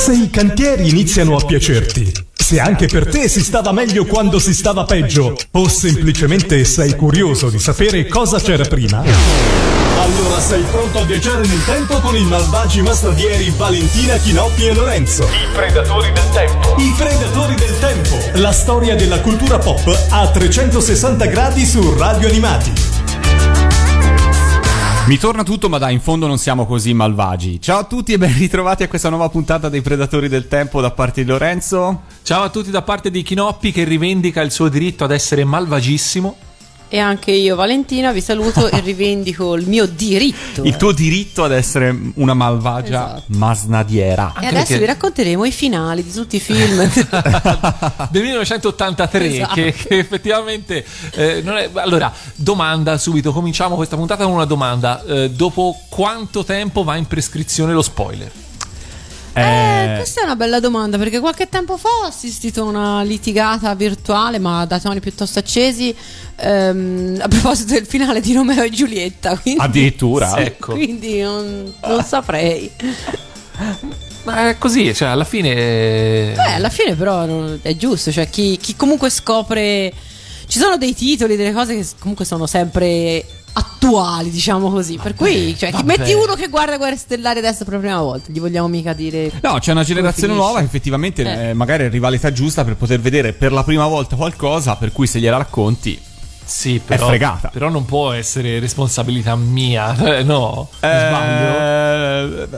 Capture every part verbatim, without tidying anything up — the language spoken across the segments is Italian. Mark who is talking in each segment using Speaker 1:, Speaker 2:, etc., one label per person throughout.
Speaker 1: se i cantieri iniziano a piacerti, se anche per te si stava meglio quando si stava peggio, o semplicemente sei curioso di sapere cosa c'era prima, allora sei pronto a viaggiare nel tempo con i malvagi mastradieri Valentina, Chinoppi e Lorenzo.
Speaker 2: I predatori del tempo.
Speaker 1: I predatori del tempo. La storia della cultura pop a trecentosessanta gradi su Radio Animati.
Speaker 3: Mi torna tutto, ma dai, in fondo non siamo così malvagi. Ciao a tutti e ben ritrovati a questa nuova puntata dei Predatori del Tempo da parte di Lorenzo.
Speaker 4: Ciao a tutti da parte di Chinoppi, che rivendica il suo diritto ad essere malvagissimo.
Speaker 5: E anche io, Valentina, vi saluto e rivendico il mio diritto.
Speaker 3: Il tuo diritto ad essere una malvagia, esatto, masnadiera.
Speaker 5: E adesso perché... vi racconteremo i finali di tutti i film
Speaker 4: del millenovecentottantatré, esatto, che, che effettivamente eh, non è... Allora, domanda subito, cominciamo questa puntata con una domanda. Eh, dopo quanto tempo va in prescrizione lo spoiler?
Speaker 5: Eh, questa è una bella domanda, perché qualche tempo fa ho assistito a una litigata virtuale, ma da toni piuttosto accesi, ehm, a proposito del finale di Romeo e Giulietta. Quindi,
Speaker 3: addirittura?
Speaker 5: Sì,
Speaker 3: ecco.
Speaker 5: Quindi non, non saprei.
Speaker 4: Ma è così, cioè alla fine...
Speaker 5: Beh, alla fine però è giusto, cioè chi, chi comunque scopre... Ci sono dei titoli, delle cose che comunque sono sempre... attuali, diciamo così. Per cui, cioè, chi metti uno che guarda Guerre Stellari adesso per la prima volta, gli vogliamo mica dire.
Speaker 3: No, c'è una generazione nuova che effettivamente eh. eh, magari è rivalità giusta per poter vedere per la prima volta qualcosa, per cui se gliela racconti,
Speaker 4: sì, però,
Speaker 3: è fregata.
Speaker 4: Però non può essere responsabilità mia, eh, no?
Speaker 3: Eh,
Speaker 4: sbaglio.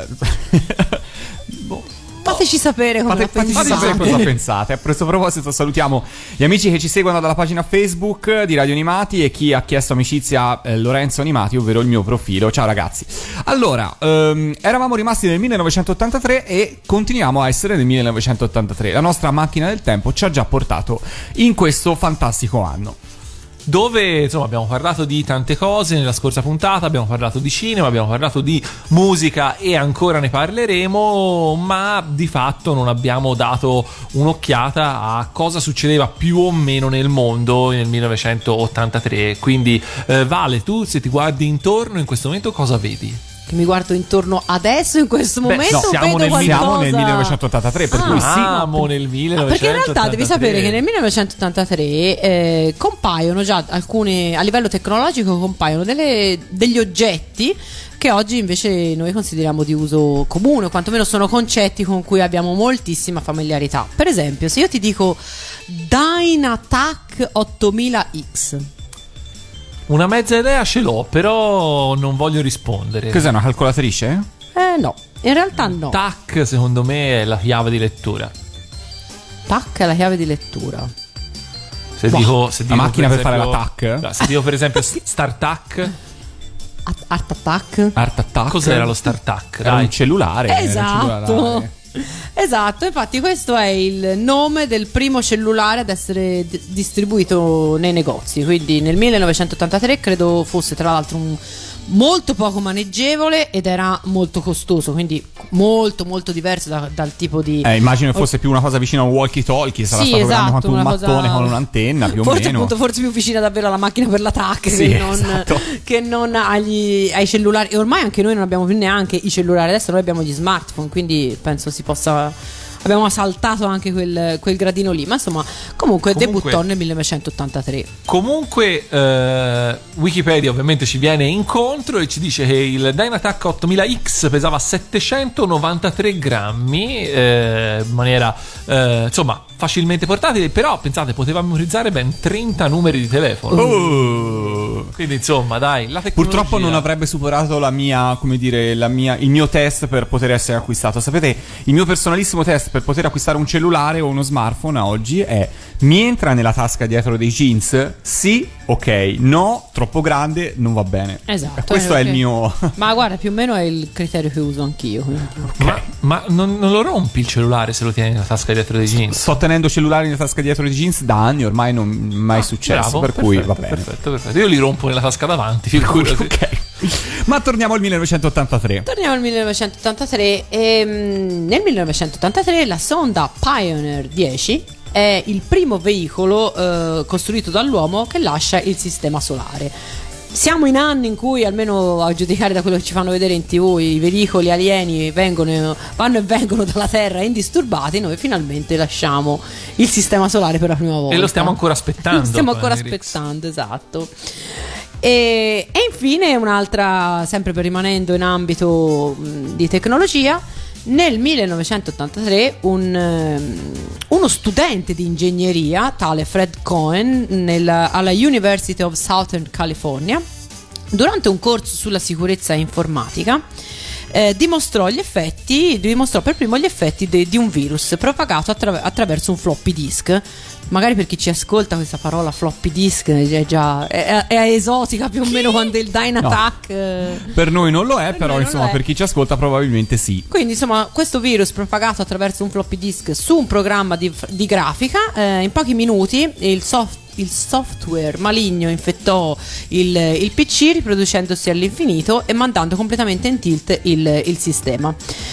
Speaker 5: boh. Fateci sapere cosa
Speaker 3: Fate,
Speaker 5: pensate.
Speaker 3: Fateci sapere cosa pensate. A questo proposito salutiamo gli amici che ci seguono dalla pagina Facebook di Radio Animati e chi ha chiesto amicizia eh, Lorenzo Animati, ovvero il mio profilo. Ciao ragazzi. Allora, ehm, eravamo rimasti nel millenovecentottantatré e continuiamo a essere nel millenovecentottantatré. La nostra macchina del tempo ci ha già portato in questo fantastico anno,
Speaker 4: dove insomma abbiamo parlato di tante cose nella scorsa puntata, abbiamo parlato di cinema, abbiamo parlato di musica e ancora ne parleremo, ma di fatto non abbiamo dato un'occhiata a cosa succedeva più o meno nel mondo nel millenovecentottantatré. Quindi eh, Vale, tu se ti guardi intorno in questo momento cosa vedi?
Speaker 5: Che mi guardo intorno adesso in questo
Speaker 4: Beh,
Speaker 5: momento,
Speaker 4: no, siamo,
Speaker 5: vedo
Speaker 4: nel,
Speaker 5: qualcosa...
Speaker 3: siamo nel millenovecentottantatré, per
Speaker 5: ah,
Speaker 3: cui sì,
Speaker 4: siamo nel millenovecentottantatré.
Speaker 5: Perché in realtà devi sapere che nel millenovecentottantatré eh, compaiono già alcune, a livello tecnologico compaiono delle, degli oggetti che oggi invece noi consideriamo di uso comune, o quantomeno sono concetti con cui abbiamo moltissima familiarità. Per esempio, se io ti dico Dynatac ottomila X,
Speaker 4: una mezza idea ce l'ho, però non voglio rispondere.
Speaker 3: cos'è, una calcolatrice?
Speaker 5: Eh no, in realtà no.
Speaker 4: Tac, secondo me, è la chiave di lettura.
Speaker 5: Tac è la chiave di lettura.
Speaker 4: Se
Speaker 3: boh,
Speaker 4: dico, se
Speaker 3: la
Speaker 4: dico
Speaker 3: macchina per,
Speaker 4: per esempio,
Speaker 3: fare la tac?
Speaker 4: Se dico per esempio StarTac.
Speaker 5: Art Attack.
Speaker 3: Art Attack.
Speaker 4: Cos'era lo StarTac?
Speaker 3: Era un cellulare.
Speaker 5: Esatto.
Speaker 3: Era un cellulare.
Speaker 5: Esatto, infatti questo è il nome del primo cellulare ad essere d- distribuito nei negozi, quindi nel millenovecentottantatré credo fosse tra l'altro un molto poco maneggevole ed era molto costoso, quindi molto molto diverso da, dal tipo di
Speaker 3: eh, immagino che fosse più una cosa vicina a un walkie talkie, sarà
Speaker 5: sì,
Speaker 3: stato
Speaker 5: esatto,
Speaker 3: quanto un
Speaker 5: cosa...
Speaker 3: mattone con un'antenna più o
Speaker 5: forse,
Speaker 3: meno
Speaker 5: appunto, forse più vicina davvero alla macchina per l'attacco,
Speaker 3: sì,
Speaker 5: che non,
Speaker 3: esatto,
Speaker 5: che non agli, ai cellulari. E ormai anche noi non abbiamo più neanche i cellulari, adesso noi abbiamo gli smartphone, quindi penso si possa... Abbiamo saltato anche quel, quel gradino lì. Ma insomma, comunque, comunque debuttò nel millenovecentottantatré.
Speaker 4: Comunque eh, Wikipedia ovviamente ci viene incontro e ci dice che il Dynatac ottomila X pesava settecentonovantatré grammi, eh, in maniera eh, insomma facilmente portatile. Però pensate, poteva memorizzare ben trenta numeri di telefono.
Speaker 3: Oh.
Speaker 4: Quindi insomma, dai, la tecnologia...
Speaker 3: Purtroppo non avrebbe superato la mia, come dire, la mia, il mio test per poter essere acquistato. Sapete, il mio personalissimo test per poter acquistare un cellulare o uno smartphone a oggi è: mi entra nella tasca dietro dei jeans? Sì, ok. No, troppo grande, non va bene.
Speaker 5: Esatto.
Speaker 3: Questo
Speaker 5: è
Speaker 3: il mio...
Speaker 5: Ma guarda, più o meno è il criterio che uso anch'io.
Speaker 4: Okay. Ma, ma non, non lo rompi il cellulare se lo tieni nella tasca dietro dei jeans?
Speaker 3: Sto tenendo cellulari nella tasca dietro dei jeans da anni, ormai non è mai ah, successo,
Speaker 4: bravo,
Speaker 3: per
Speaker 4: perfetto,
Speaker 3: cui va bene.
Speaker 4: Perfetto, perfetto. Io li rompo nella tasca davanti, figurati.
Speaker 3: Ok. Ma torniamo al millenovecentottantatré.
Speaker 5: Torniamo al millenovecentottantatré. E, mh, nel millenovecentottantatré la sonda Pioneer dieci è il primo veicolo eh, costruito dall'uomo che lascia il sistema solare. siamo in anni in cui, almeno a giudicare da quello che ci fanno vedere in tv, i veicoli alieni vengono, vanno e vengono dalla Terra indisturbati. Noi finalmente lasciamo il sistema solare per la prima volta
Speaker 4: e lo stiamo ancora aspettando.
Speaker 5: Lo stiamo ancora
Speaker 4: Rix.
Speaker 5: aspettando, esatto. E, e infine un'altra, sempre per rimanendo in ambito mh, di tecnologia, nel millenovecentottantatré un, um, uno studente di ingegneria, tale Fred Cohen, nel, alla University of Southern California, durante un corso sulla sicurezza informatica, eh, dimostrò gli effetti, dimostrò per primo gli effetti de, di un virus propagato attra- attraverso un floppy disk. Magari per chi ci ascolta questa parola floppy disk è già è, è esotica più o meno quando il Dynatac.
Speaker 3: No. Per noi non lo è,
Speaker 5: per
Speaker 3: però insomma per chi ci ascolta probabilmente sì.
Speaker 5: Quindi insomma questo virus propagato attraverso un floppy disk su un programma di, di grafica, eh, in pochi minuti il software il software maligno infettò il, il P C, riproducendosi all'infinito e mandando completamente in tilt il, il sistema.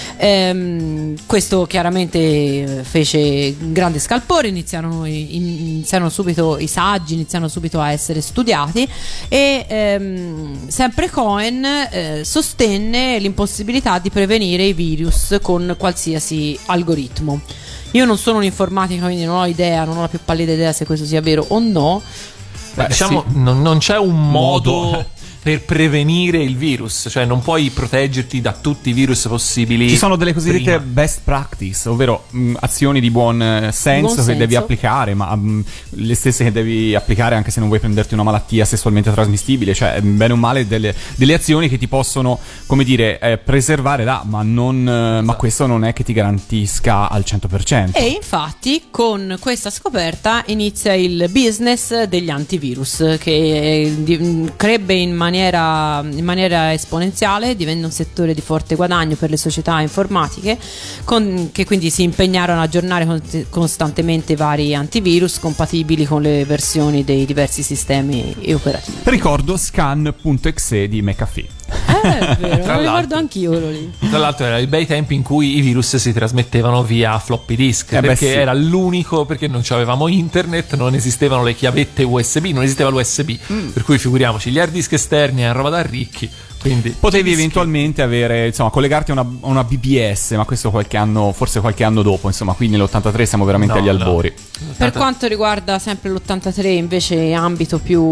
Speaker 5: Ehm, questo chiaramente fece grande scalpore, iniziarono, iniziarono subito i saggi, iniziarono subito a essere studiati e ehm, sempre Cohen eh, sostenne l'impossibilità di prevenire i virus con qualsiasi algoritmo. Io non sono un'informatica, quindi non ho idea, non ho la più pallida idea se questo sia vero o no.
Speaker 4: Beh, diciamo, sì. non, non c'è un modo, modo per prevenire il virus, cioè non puoi proteggerti da tutti i virus possibili.
Speaker 3: Ci sono delle cosiddette
Speaker 4: prima.
Speaker 3: best practice, ovvero mh, azioni di buon senso,
Speaker 5: buon
Speaker 3: che
Speaker 5: senso.
Speaker 3: devi applicare, ma mh, le stesse che devi applicare anche se non vuoi prenderti una malattia sessualmente trasmissibile, cioè bene o male delle, delle azioni che ti possono, come dire, eh, preservare da, ma non eh, esatto. ma questo non è che ti garantisca al cento per cento.
Speaker 5: E infatti con questa scoperta inizia il business degli antivirus, che di, crebbe in maniera in maniera esponenziale, divenne un settore di forte guadagno per le società informatiche, con, che quindi si impegnarono a aggiornare con, costantemente vari antivirus compatibili con le versioni dei diversi sistemi operativi.
Speaker 3: Ricordo scan punto e x e di McAfee.
Speaker 5: Eh, è vero, lo ricordo anch'io quello lì.
Speaker 4: Tra l'altro erano i bei tempi in cui i virus si trasmettevano via floppy disk,
Speaker 3: eh
Speaker 4: perché
Speaker 3: beh, sì.
Speaker 4: era l'unico, perché non avevamo internet, non esistevano le chiavette U S B, non esisteva l'U S B, mm. per cui figuriamoci, gli hard disk esterni erano roba da ricchi. Quindi
Speaker 3: potevi eventualmente avere, insomma, collegarti a una, a una B B S, ma questo qualche anno, forse qualche anno dopo, insomma, qui nell'ottantatré siamo veramente
Speaker 4: no,
Speaker 3: agli albori.
Speaker 4: No.
Speaker 5: Per quanto riguarda sempre l'ottantatré, invece, ambito più,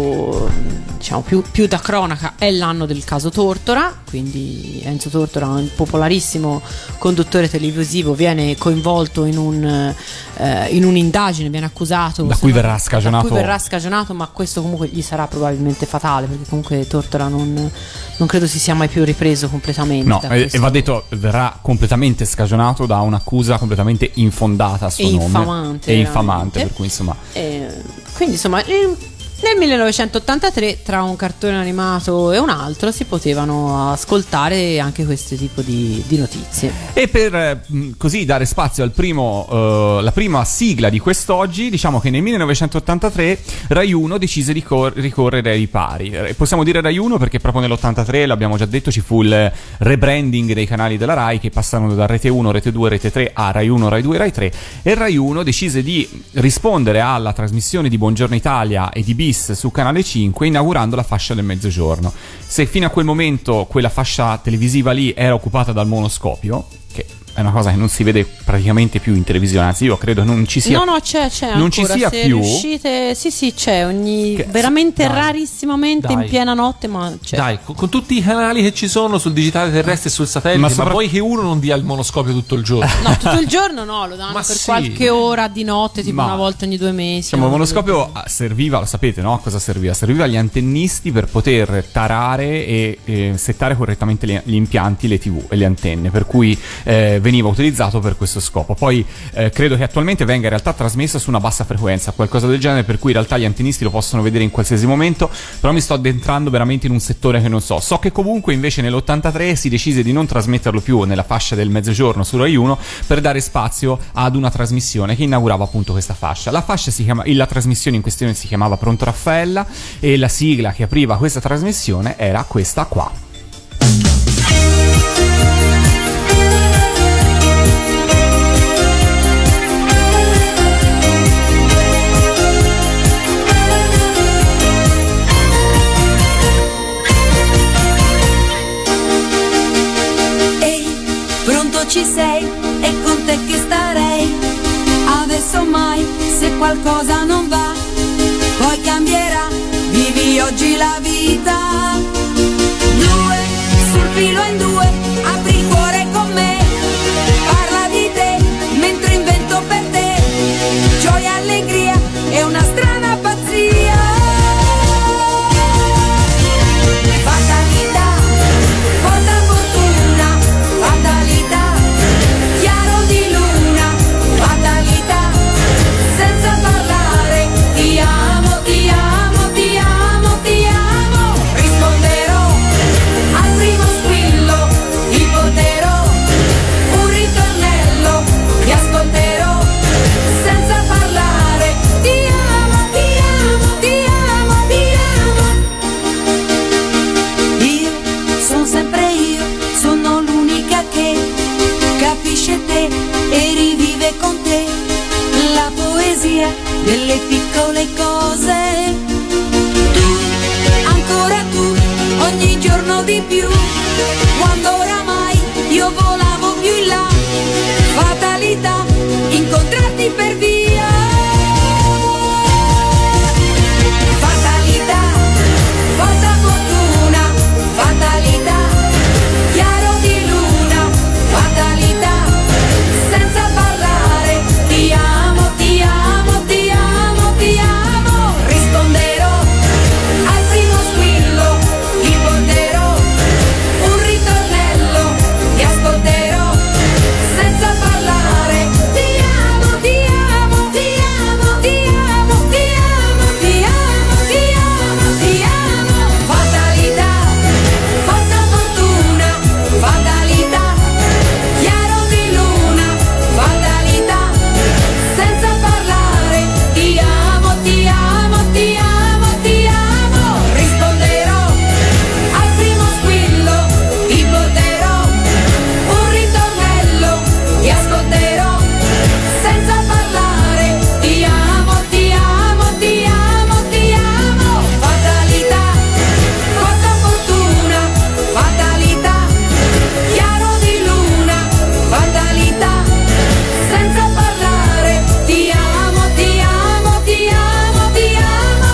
Speaker 5: diciamo, più, più da cronaca, è l'anno del caso Tortora. Quindi Enzo Tortora, un popolarissimo conduttore televisivo, viene coinvolto in un eh, in un'indagine, viene accusato
Speaker 3: da cui verrà scagionato.
Speaker 5: Da cui verrà scagionato, ma questo comunque gli sarà probabilmente fatale, perché comunque Tortora non, non credo si sia mai più ripreso completamente.
Speaker 3: No, e, e va detto, verrà completamente scagionato da un'accusa completamente infondata a suo
Speaker 5: e
Speaker 3: nome.
Speaker 5: Infamante,
Speaker 3: e infamante, per cui insomma.
Speaker 5: E, quindi insomma. E, nel millenovecentottantatré, tra un cartone animato e un altro, si potevano ascoltare anche questo tipo di, di notizie.
Speaker 3: E per eh, così dare spazio al primo, uh, la prima sigla di quest'oggi, diciamo che nel millenovecentottantatré Rai uno decise di cor- ricorrere ai ripari. Eh, possiamo dire Rai uno perché proprio nell'ottantatré, l'abbiamo già detto, ci fu il rebranding dei canali della Rai, che passarono da Rete uno, Rete due, Rete tre a Rai uno, Rai due, Rai tre, e Rai uno decise di rispondere alla trasmissione di Buongiorno Italia e di Bis su Canale cinque, inaugurando la fascia del mezzogiorno. Se fino a quel momento quella fascia televisiva lì era occupata dal monoscopio, che è una cosa che non si vede praticamente più in televisione, anzi io credo non ci sia.
Speaker 5: No, no, c'è, c'è
Speaker 3: non
Speaker 5: ancora.
Speaker 3: ci sia
Speaker 5: Se
Speaker 3: più.
Speaker 5: riuscite, sì, sì, c'è ogni
Speaker 3: che,
Speaker 5: veramente
Speaker 4: dai,
Speaker 5: rarissimamente
Speaker 4: dai.
Speaker 5: in piena notte, ma c'è.
Speaker 4: Dai, con, con tutti i canali che ci sono sul digitale terrestre e sul satellite,
Speaker 3: ma,
Speaker 4: ma,
Speaker 3: sopra...
Speaker 4: ma poi che uno non dia il monoscopio tutto il giorno.
Speaker 5: No, tutto il giorno no, lo danno
Speaker 4: Ma
Speaker 5: per
Speaker 4: sì.
Speaker 5: qualche ora di notte, tipo
Speaker 3: Ma,
Speaker 5: una volta ogni due mesi.
Speaker 3: Diciamo, il monoscopio serviva, lo sapete, no? A cosa serviva? Serviva agli antennisti per poter tarare e, e settare correttamente le, gli impianti, le tivù e le antenne, per cui eh, veniva utilizzato per questo scopo. Poi eh, credo che attualmente venga in realtà trasmesso su una bassa frequenza, qualcosa del genere, per cui in realtà gli antennisti lo possono vedere in qualsiasi momento, però mi sto addentrando veramente in un settore che non so. So che comunque invece nell'ottantatré si decise di non trasmetterlo più nella fascia del mezzogiorno su Rai uno per dare spazio ad una trasmissione che inaugurava appunto questa fascia. La fascia si chiama, la trasmissione in questione si chiamava Pronto Raffaella, e la sigla che apriva questa trasmissione era questa qua.
Speaker 6: qualcosa non va, poi cambierà, vivi oggi la vita. Due, sul filo in due, apri il cuore con me, parla di te, mentre invento per te, gioia, allegria e una strana pazzia. Fatalità, porta fortuna, fatalità, chiaro di luna, fatalità, senza parlare, ti amo, ti amo, ti amo, ti amo, risponderò al primo squillo, ti poterò, un ritornello, ti ascolterò, senza parlare, ti amo, ti amo, ti amo, ti amo. Io sono sempre io, sono l'unica che capisce te e rivive con te la poesia delle piccole cose. Tu, ancora tu, ogni giorno di più, quando oramai io volavo più in là, fatalità, incontrarti per via. Fatalità, porta fortuna, fatalità, chiaro di luna, fatalità, senza parlare, ti amo, ti amo, ti amo, ti amo, risponderò al primo squillo, ti porterò, un ritornello, ti ascolterò, senza parlare, ti amo, ti amo, ti amo, ti amo, ti amo, ti amo, ti amo, ti amo, fatalità, porta fortuna, fatalità, chiaro di luna, fatalità, senza parlare, ti amo, ti amo, ti amo, ti amo, risponderò al primo squillo, ti porterò, un ritornello, ti ascolterò, senza parlare, ti amo, ti amo, ti amo, ti amo, fatalità, porta fortuna, fatalità, chiaro di luna, fatalità, senza parlare, ti amo, ti amo, ti amo, ti amo.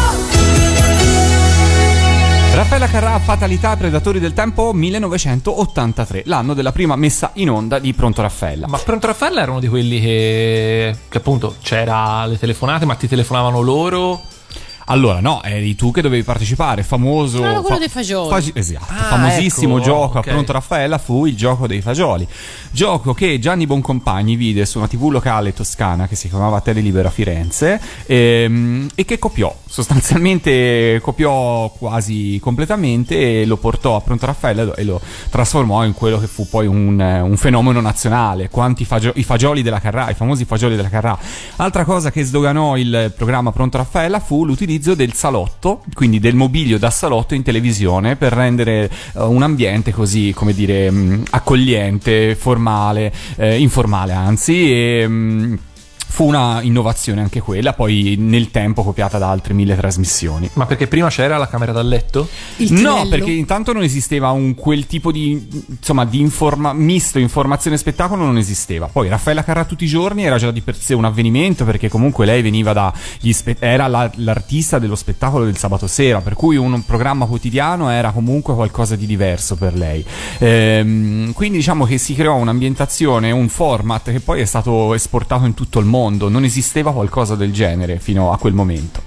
Speaker 3: Raffaella Carrà, Fatalità, Predatori del Tempo, millenovecentottantatré, l'anno della prima messa in onda di Pronto Raffaella.
Speaker 4: Ma Pronto Raffaella erano di quelli che, che appunto c'era le telefonate, ma ti telefonavano loro?
Speaker 3: Allora, no, eri tu che dovevi partecipare, famoso...
Speaker 5: Ah, quello dei fagioli.
Speaker 3: fagi- esatto,
Speaker 4: Ah,
Speaker 3: famosissimo
Speaker 4: ecco,
Speaker 3: gioco
Speaker 4: ok.
Speaker 3: a Pronto Raffaella fu il gioco dei fagioli. Gioco che Gianni Boncompagni vide su una tivù locale toscana che si chiamava Telelibera Firenze ehm, e che copiò, sostanzialmente copiò quasi completamente e lo portò a Pronto Raffaella e lo trasformò in quello che fu poi un, un fenomeno nazionale. Quanti fagio- i fagioli della Carrà, i famosi fagioli della Carrà. Altra cosa che sdoganò il programma Pronto Raffaella fu l'utilizzo del salotto, quindi del mobilio da salotto in televisione per rendere uh, un ambiente così, come dire, mh, accogliente, formale, eh, informale anzi, e mh, fu una innovazione anche quella, poi nel tempo copiata da altre mille trasmissioni.
Speaker 4: Ma perché prima c'era la camera da letto?
Speaker 5: Il
Speaker 3: No,
Speaker 5: tinello.
Speaker 3: perché intanto non esisteva un quel tipo di, insomma, di informa- misto informazione e spettacolo, non esisteva. Poi Raffaella Carrà tutti i giorni era già di per sé un avvenimento, perché comunque lei veniva da gli spe- era la- l'artista dello spettacolo del sabato sera, per cui un, un programma quotidiano era comunque qualcosa di diverso per lei. Ehm, quindi diciamo che si creò un'ambientazione, un format che poi è stato esportato in tutto il mondo. Non esisteva qualcosa del genere fino a quel momento.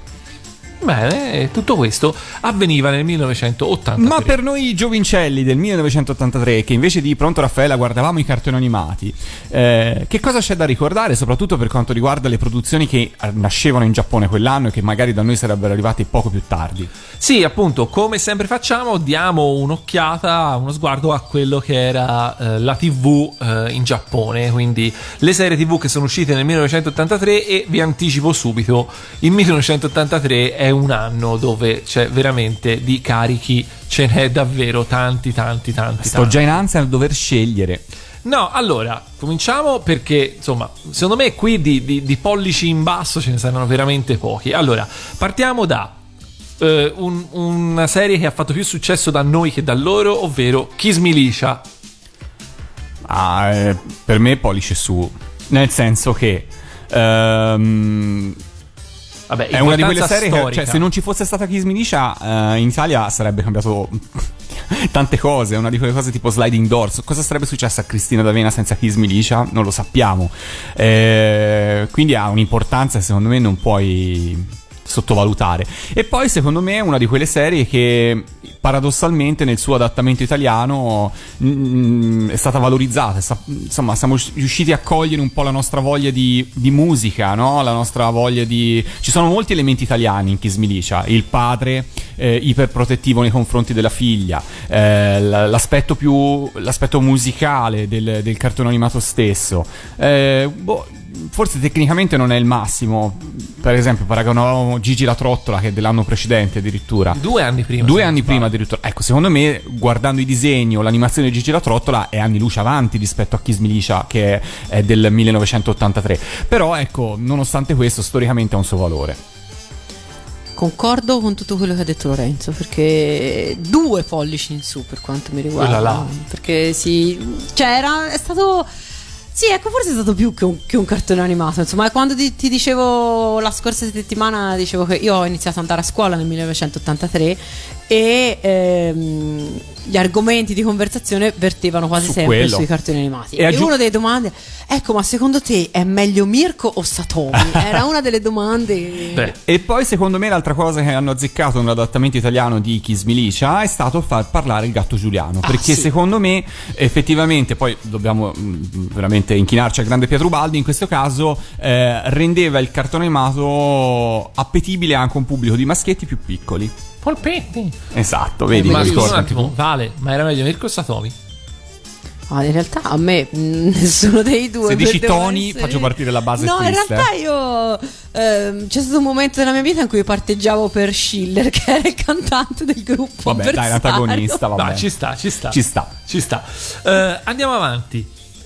Speaker 4: Bene, tutto questo avveniva nel millenovecentottantatré.
Speaker 3: Ma per noi giovincelli del millenovecentottantatré, che invece di Pronto Raffaella guardavamo i cartoni animati, eh, che cosa c'è da ricordare, soprattutto per quanto riguarda le produzioni che nascevano in Giappone quell'anno e che magari da noi sarebbero arrivate poco più tardi?
Speaker 4: Sì, appunto, come sempre facciamo, diamo un'occhiata, uno sguardo a quello che era eh, la tivù eh, in Giappone, quindi le serie tivù che sono uscite nel millenovecentottantatré, e vi anticipo subito, il millenovecentottantatré è un anno dove c'è veramente di carichi, ce n'è davvero tanti tanti tanti
Speaker 3: Sto
Speaker 4: tanti.
Speaker 3: già in ansia a dover scegliere.
Speaker 4: No, allora, cominciamo perché, insomma, secondo me qui di, di, di pollici in basso ce ne saranno veramente pochi. Allora, partiamo da eh, un- una serie che ha fatto più successo da noi che da loro, ovvero Kiss Militia.
Speaker 3: Ah, eh, per me pollice su, nel senso che ehm,
Speaker 4: Vabbè,
Speaker 3: è una di quelle
Speaker 4: importanza
Speaker 3: serie che,
Speaker 4: storica.
Speaker 3: cioè, se non ci fosse stata Kiss Milicia, eh, in Italia sarebbe cambiato tante cose. È una di quelle cose tipo Sliding Doors. Cosa sarebbe successo a Cristina D'Avena senza Kiss Milicia? Non lo sappiamo. Eh, quindi ha un'importanza, secondo me, non puoi sottovalutare. E poi secondo me è una di quelle serie che paradossalmente nel suo adattamento italiano mh, è stata valorizzata. Sta, insomma, siamo riusciti a cogliere un po' la nostra voglia di, di musica, no? La nostra voglia di... Ci sono molti elementi italiani in Kiss Milicia. Il padre eh, iperprotettivo nei confronti della figlia, eh, l'aspetto più l'aspetto musicale del, del cartone animato stesso. Eh, boh, forse tecnicamente non è il massimo. Per esempio paragonavamo Gigi la Trottola, che è dell'anno precedente addirittura,
Speaker 4: Due anni prima.
Speaker 3: due anni prima addirittura. Ecco, secondo me, guardando i disegni o l'animazione di Gigi la Trottola, è anni luce avanti rispetto a Kiss Milicia, che è del millenovecentottantatré. Però ecco, nonostante questo, storicamente ha un suo valore.
Speaker 5: Concordo con tutto quello che ha detto Lorenzo, perché due pollici in su per quanto mi riguarda.
Speaker 4: Quella là.
Speaker 5: Perché sì, cioè era, è stato... Sì, ecco, forse è stato più che un, che un cartone animato. Insomma, quando ti, ti dicevo la scorsa settimana, dicevo che io ho iniziato ad andare a scuola nel millenovecentottantatré e ehm, gli argomenti di conversazione vertevano quasi
Speaker 3: Su
Speaker 5: sempre
Speaker 3: quello.
Speaker 5: sui cartoni animati.
Speaker 3: E
Speaker 5: E,
Speaker 3: aggiung-
Speaker 5: una delle domande, ecco, ma secondo te è meglio Mirko o Satomi? Era una delle domande.
Speaker 4: Beh,
Speaker 3: E poi secondo me l'altra cosa che hanno azzeccato nell'adattamento italiano di Kiss Milicia è stato far parlare il gatto Giuliano, perché
Speaker 5: sì.
Speaker 3: secondo me effettivamente, poi dobbiamo mh, veramente inchinarci al grande Pietrubaldi in questo caso, eh, rendeva il cartone animato appetibile anche a un pubblico di maschietti più piccoli.
Speaker 4: Polpetti.
Speaker 3: Esatto, vedi,
Speaker 4: Ma
Speaker 3: mi
Speaker 4: scusa
Speaker 3: ricordo.
Speaker 4: un attimo, Vale, ma era meglio Mirko o Satomi?
Speaker 5: Ah, in realtà a me mh, nessuno dei due.
Speaker 3: Se dici
Speaker 5: devo
Speaker 3: Tony,
Speaker 5: essere-
Speaker 3: faccio partire la base
Speaker 5: No, in
Speaker 3: triste.
Speaker 5: realtà io ehm, c'è stato un momento nella mia vita in cui parteggiavo per Schiller, che era il cantante del gruppo.
Speaker 3: Vabbè, dai,
Speaker 5: avversario.
Speaker 3: l'antagonista, vabbè.
Speaker 4: Dai, ci sta, ci sta.
Speaker 3: Ci sta.
Speaker 4: Ci sta. Eh, andiamo avanti.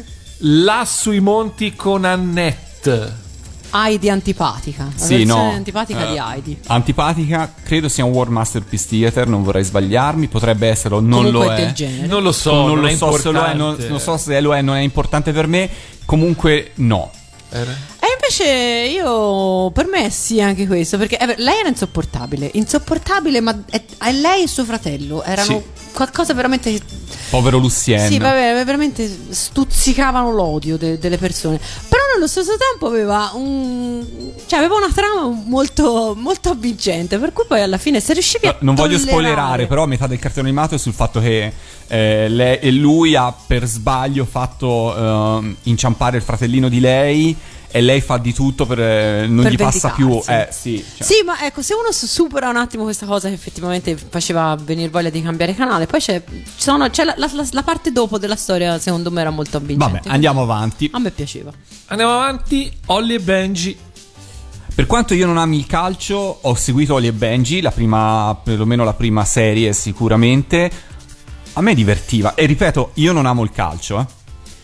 Speaker 4: Là sui monti con Annette.
Speaker 5: Heidi antipatica. La
Speaker 3: Sì,
Speaker 5: versione
Speaker 3: no.
Speaker 5: antipatica
Speaker 3: Eh,
Speaker 5: di Heidi.
Speaker 3: Antipatica, credo sia un War Masterpiece Theater, non vorrei sbagliarmi, potrebbe esserlo, non
Speaker 5: Comunque
Speaker 3: lo
Speaker 5: è
Speaker 3: è.
Speaker 5: del genere.
Speaker 4: Non lo so,
Speaker 3: non,
Speaker 4: non,
Speaker 3: lo
Speaker 4: è
Speaker 3: so se lo è, non,
Speaker 4: importante.
Speaker 3: non so se lo è, non è importante per me. Comunque no.
Speaker 4: Era-
Speaker 5: E invece io, per me sì, anche questo, perché eh, beh, lei era insopportabile, insopportabile, ma è, è lei e suo fratello erano
Speaker 3: Sì.
Speaker 5: qualcosa veramente...
Speaker 3: Povero Lucien.
Speaker 5: Sì, vabbè, veramente stuzzicavano l'odio de- delle persone. Però nello stesso tempo aveva un... cioè aveva una trama molto, molto avvincente, per cui poi alla fine se riuscivi a
Speaker 3: Non voglio
Speaker 5: tollerare-
Speaker 3: spoilerare, però metà del cartone animato è sul fatto che eh, lei, e lui ha per sbaglio fatto ehm, inciampare il fratellino di lei e lei fa di tutto per eh, non
Speaker 5: Per
Speaker 3: gli passa più.
Speaker 5: vendicarsi.
Speaker 3: Eh, sì, cioè.
Speaker 5: Sì, ma ecco, se uno su- supera un attimo questa cosa che effettivamente faceva venire voglia di cambiare canale, poi c'è, ci sono- c'è la, la- la- la parte dopo della storia, secondo me era molto avvincente.
Speaker 3: Vabbè, andiamo avanti.
Speaker 5: A me piaceva.
Speaker 4: Andiamo avanti. Holly e Benji.
Speaker 3: Per quanto io non ami il calcio, ho seguito Holly e Benji, la prima, perlomeno la prima serie sicuramente. A me divertiva. E ripeto, io non amo il calcio, eh.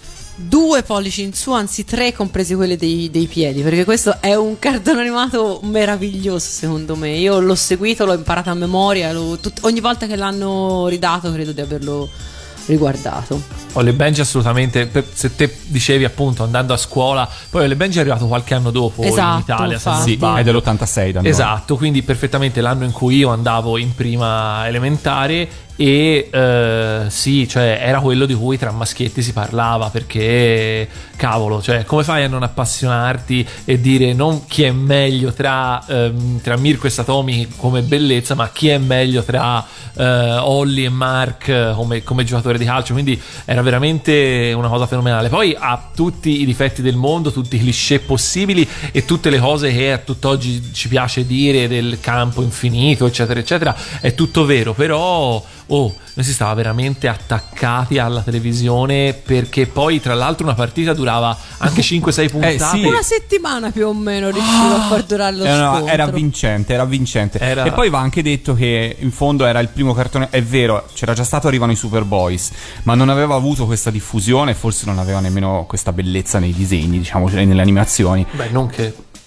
Speaker 5: Due pollici in su, anzi tre, compresi quelli dei, dei piedi, perché questo è un cartone animato meraviglioso secondo me. Io l'ho seguito, l'ho imparato a memoria, l'ho- tut- ogni volta che l'hanno ridato credo di averlo riguardato.
Speaker 4: Holly e Benji assolutamente. Per- se te dicevi appunto andando a scuola, poi Holly e Benji è arrivato qualche anno dopo
Speaker 5: Esatto,
Speaker 4: in Italia, se non
Speaker 5: infatti.
Speaker 3: Sì,
Speaker 4: sbaglio.
Speaker 3: è dell'ottantasei da noi.
Speaker 4: Esatto, quindi perfettamente l'anno in cui io andavo in prima elementare. E eh, sì, cioè era quello di cui tra maschietti si parlava, perché cavolo, cioè come fai a non appassionarti e dire non chi è meglio tra, ehm, tra Mirko e Satomi come bellezza, ma chi è meglio tra eh, Holly e Mark eh, come, come giocatore di calcio. Quindi era veramente una cosa fenomenale. Poi ha tutti i difetti del mondo, tutti i cliché possibili e tutte le cose che a tutt'oggi ci piace dire del campo infinito, eccetera eccetera, è tutto vero. Però oh, noi si stava veramente attaccati alla televisione, perché poi tra l'altro una partita durava anche cinque sei puntate.
Speaker 3: sì.
Speaker 5: Una settimana più o meno riuscivo a far durare lo
Speaker 3: Era,
Speaker 5: scontro.
Speaker 3: era vincente, era vincente.
Speaker 4: Era-
Speaker 3: E poi va anche detto che in fondo era il primo cartone. È vero, c'era già stato Arrivano i Superboys, ma non aveva avuto questa diffusione, forse non aveva nemmeno questa bellezza nei disegni, diciamo, cioè nelle animazioni.
Speaker 4: Beh, non che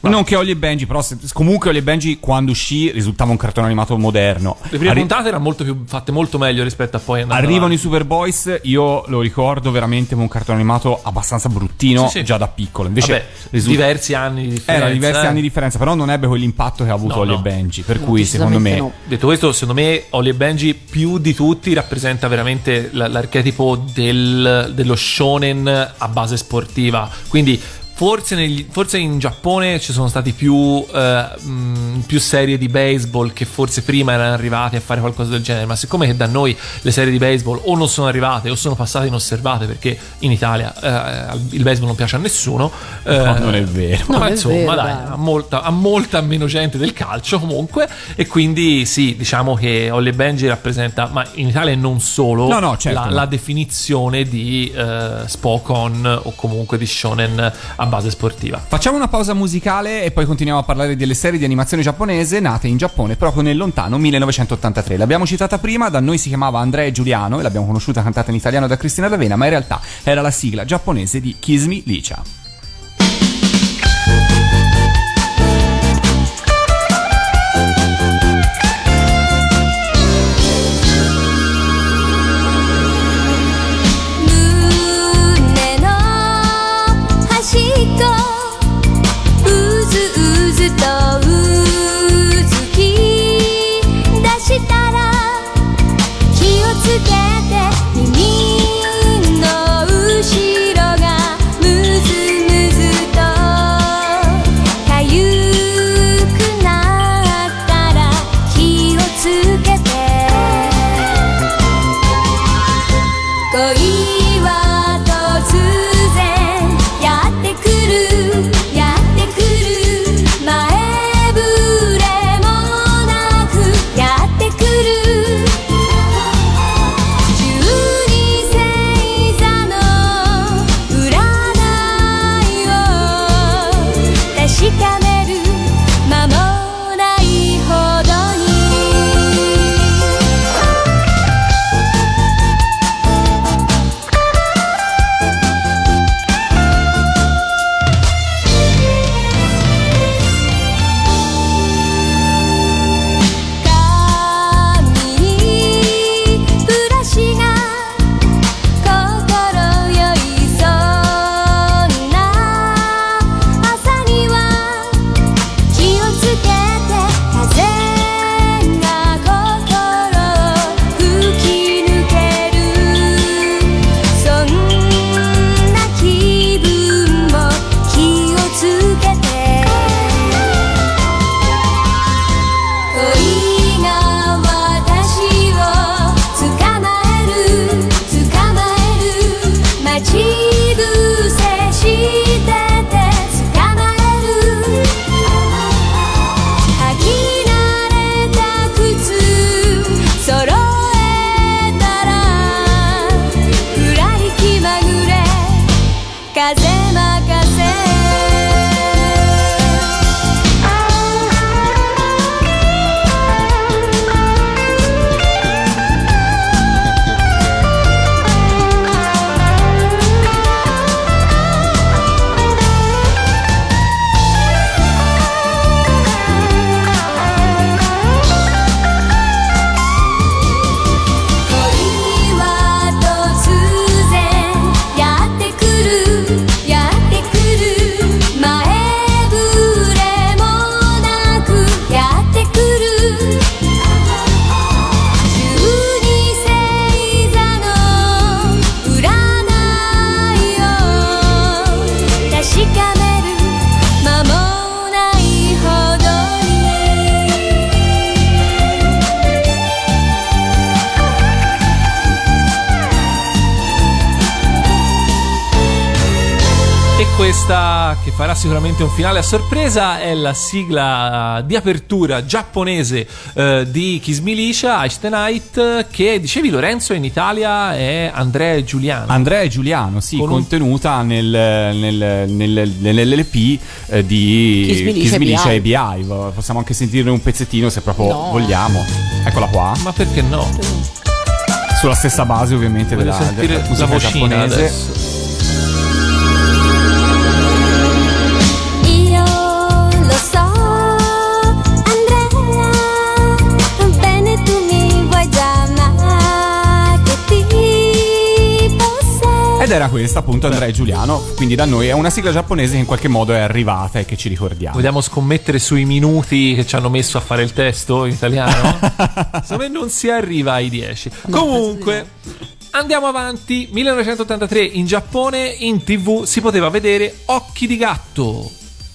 Speaker 3: Non che Holly e Benji, però se, comunque Holly e Benji quando uscì risultava un cartone animato moderno.
Speaker 4: Le prime
Speaker 3: Arri-
Speaker 4: puntate erano molto più fatte molto meglio rispetto a poi andare
Speaker 3: Arrivano
Speaker 4: avanti.
Speaker 3: i Superboys, io lo ricordo veramente come un cartone animato abbastanza bruttino,
Speaker 4: Sì, sì.
Speaker 3: già da piccolo. Invece
Speaker 4: Vabbè,
Speaker 3: risulta-
Speaker 4: diversi anni di differenza.
Speaker 3: era diversi
Speaker 4: eh.
Speaker 3: anni di differenza, però non ebbe quell'impatto che ha avuto
Speaker 4: No,
Speaker 3: Holly
Speaker 4: no.
Speaker 3: e Benji, per cui secondo me
Speaker 5: decisamente no.
Speaker 4: Detto questo, secondo me Holly e Benji più di tutti rappresenta veramente l- l'archetipo del- dello shonen a base sportiva. Quindi forse, negli- forse in Giappone ci sono stati più, eh, mh, più serie di baseball che forse prima erano arrivate a fare qualcosa del genere, ma siccome che da noi le serie di baseball o non sono arrivate o sono passate inosservate, perché in Italia eh, il baseball non piace a nessuno, eh,
Speaker 3: no, non è vero.
Speaker 5: No,
Speaker 4: ma
Speaker 5: è
Speaker 4: insomma,
Speaker 5: vero,
Speaker 4: dai,
Speaker 5: dai.
Speaker 4: ha molta, ha molta meno gente del calcio comunque, e quindi sì, diciamo che Holly e Benji rappresenta, ma in Italia non solo,
Speaker 3: No, no, certo.
Speaker 4: la, la definizione di eh, Spokon o comunque di shonen a base sportiva.
Speaker 3: Facciamo una pausa musicale e poi continuiamo a parlare delle serie di animazione giapponese nate in Giappone proprio nel lontano millenovecentottantatré. L'abbiamo citata prima, da noi si chiamava Andrea e Giuliano e l'abbiamo conosciuta cantata in italiano da Cristina D'Avena, ma in realtà era la sigla giapponese di Kiss Me Licha.
Speaker 4: Questa, che farà sicuramente un finale a sorpresa, è la sigla di apertura giapponese eh, di Kiss Me Licha, Ice the Night, che dicevi Lorenzo in Italia è Andrea e Giuliano.
Speaker 3: Andrea e Giuliano, sì,
Speaker 4: Con un-
Speaker 3: contenuta nel, nel, nel, nell'L P eh, di
Speaker 5: Kiss Me Licha
Speaker 3: Kiss Me
Speaker 5: e
Speaker 3: Licha e
Speaker 5: Beehive.
Speaker 3: Beehive. Possiamo anche sentirne un pezzettino se proprio
Speaker 5: No.
Speaker 3: vogliamo. Eccola qua,
Speaker 4: Ma perché no?
Speaker 3: sulla stessa base ovviamente
Speaker 4: Voglio
Speaker 3: della,
Speaker 4: sentire
Speaker 3: della
Speaker 4: la
Speaker 3: musica
Speaker 4: vocina
Speaker 3: giapponese.
Speaker 4: adesso.
Speaker 6: いろ
Speaker 3: era questa appunto Andrea e Giuliano, quindi da noi è una sigla giapponese che in qualche modo è arrivata e che ci ricordiamo.
Speaker 4: Vogliamo scommettere sui minuti che ci hanno messo a fare il testo in italiano? Secondo me non si arriva ai dieci.
Speaker 5: No,
Speaker 4: Comunque andiamo avanti. millenovecentottantatré in Giappone in tv si poteva vedere Occhi di gatto.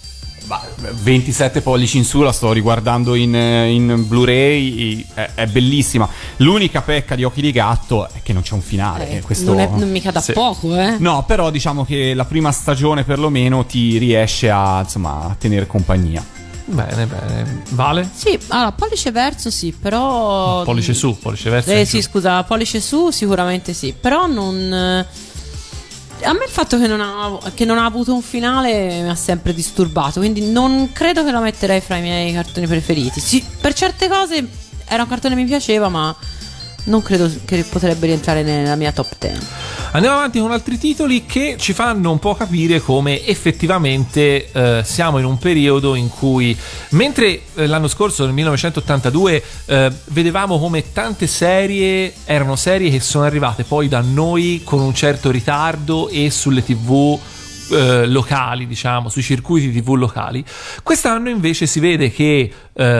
Speaker 3: ventisette pollici in su, la sto riguardando in, in Blu-ray, è, è bellissima. L'unica pecca di Occhi di gatto è che non c'è un finale.
Speaker 5: Eh,
Speaker 3: questo...
Speaker 5: non è non mica da
Speaker 4: Sì.
Speaker 5: poco, eh.
Speaker 3: No, però diciamo che la prima stagione perlomeno ti riesce a, insomma, a tenere compagnia.
Speaker 4: Bene, bene. Vale?
Speaker 5: Sì, allora, pollice verso sì, però...
Speaker 4: Pollice su, pollice verso.
Speaker 5: Eh
Speaker 4: in
Speaker 5: sì,
Speaker 4: giù.
Speaker 5: scusa, pollice su sicuramente sì, però non... A me il fatto che non, ha, che non ha avuto un finale mi ha sempre disturbato, quindi non credo che lo metterei fra i miei cartoni preferiti. Sì, per certe cose era un cartone che mi piaceva, ma non credo che potrebbe rientrare nella mia top dieci.
Speaker 4: Andiamo avanti con altri titoli che ci fanno un po' capire come effettivamente eh, siamo in un periodo in cui, mentre eh, l'anno scorso, nel millenovecentottantadue, eh, vedevamo come tante serie erano serie che sono arrivate poi da noi con un certo ritardo e sulle tv eh, locali, diciamo, sui circuiti tv locali, quest'anno invece si vede che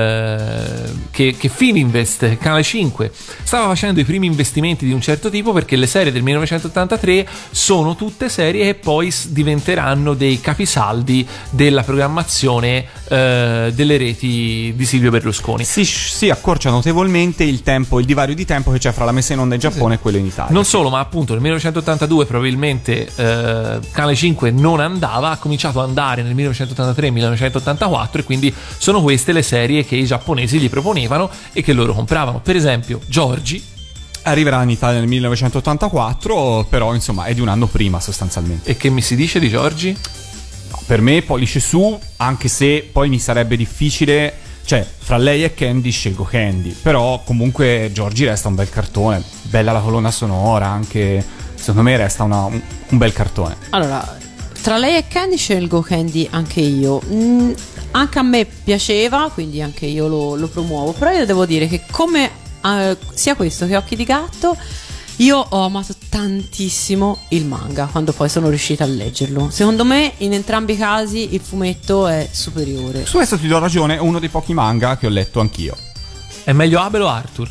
Speaker 4: Eh, che, che Fininvest, Canale cinque, stava facendo i primi investimenti di un certo tipo, perché le serie del millenovecentottantatré sono tutte serie che poi s- diventeranno dei capisaldi della programmazione eh, delle reti di Silvio Berlusconi.
Speaker 3: Si, si accorcia notevolmente il tempo, il divario di tempo che c'è fra la messa in onda in Giappone e quello in Italia.
Speaker 4: Non solo, ma appunto nel millenovecentottantadue probabilmente eh, Canale cinque non andava, ha cominciato ad andare nel millenovecentottantatré millenovecentottantaquattro, e quindi sono queste le serie che i giapponesi gli proponevano e che loro compravano. Per esempio Giorgi
Speaker 3: arriverà in Italia nel millenovecentottantaquattro, però insomma è di un anno prima sostanzialmente.
Speaker 4: E che mi si dice di Giorgi?
Speaker 3: No, per me pollice su, anche se poi mi sarebbe difficile, cioè fra lei e Candy scelgo Candy, però comunque Giorgi resta un bel cartone, bella la colonna sonora, anche secondo me resta una, un, un bel cartone.
Speaker 5: Allora, tra lei e Candy scelgo Candy anche io. Mm, anche a me piaceva, quindi anche io lo, lo promuovo. Però io devo dire che come eh, sia questo che Occhi di gatto, io ho amato tantissimo il manga quando poi sono riuscita a leggerlo. Secondo me in entrambi i casi il fumetto è superiore.
Speaker 3: Su questo ti do ragione, è uno dei pochi manga che ho letto anch'io.
Speaker 4: È meglio Abel o Arthur?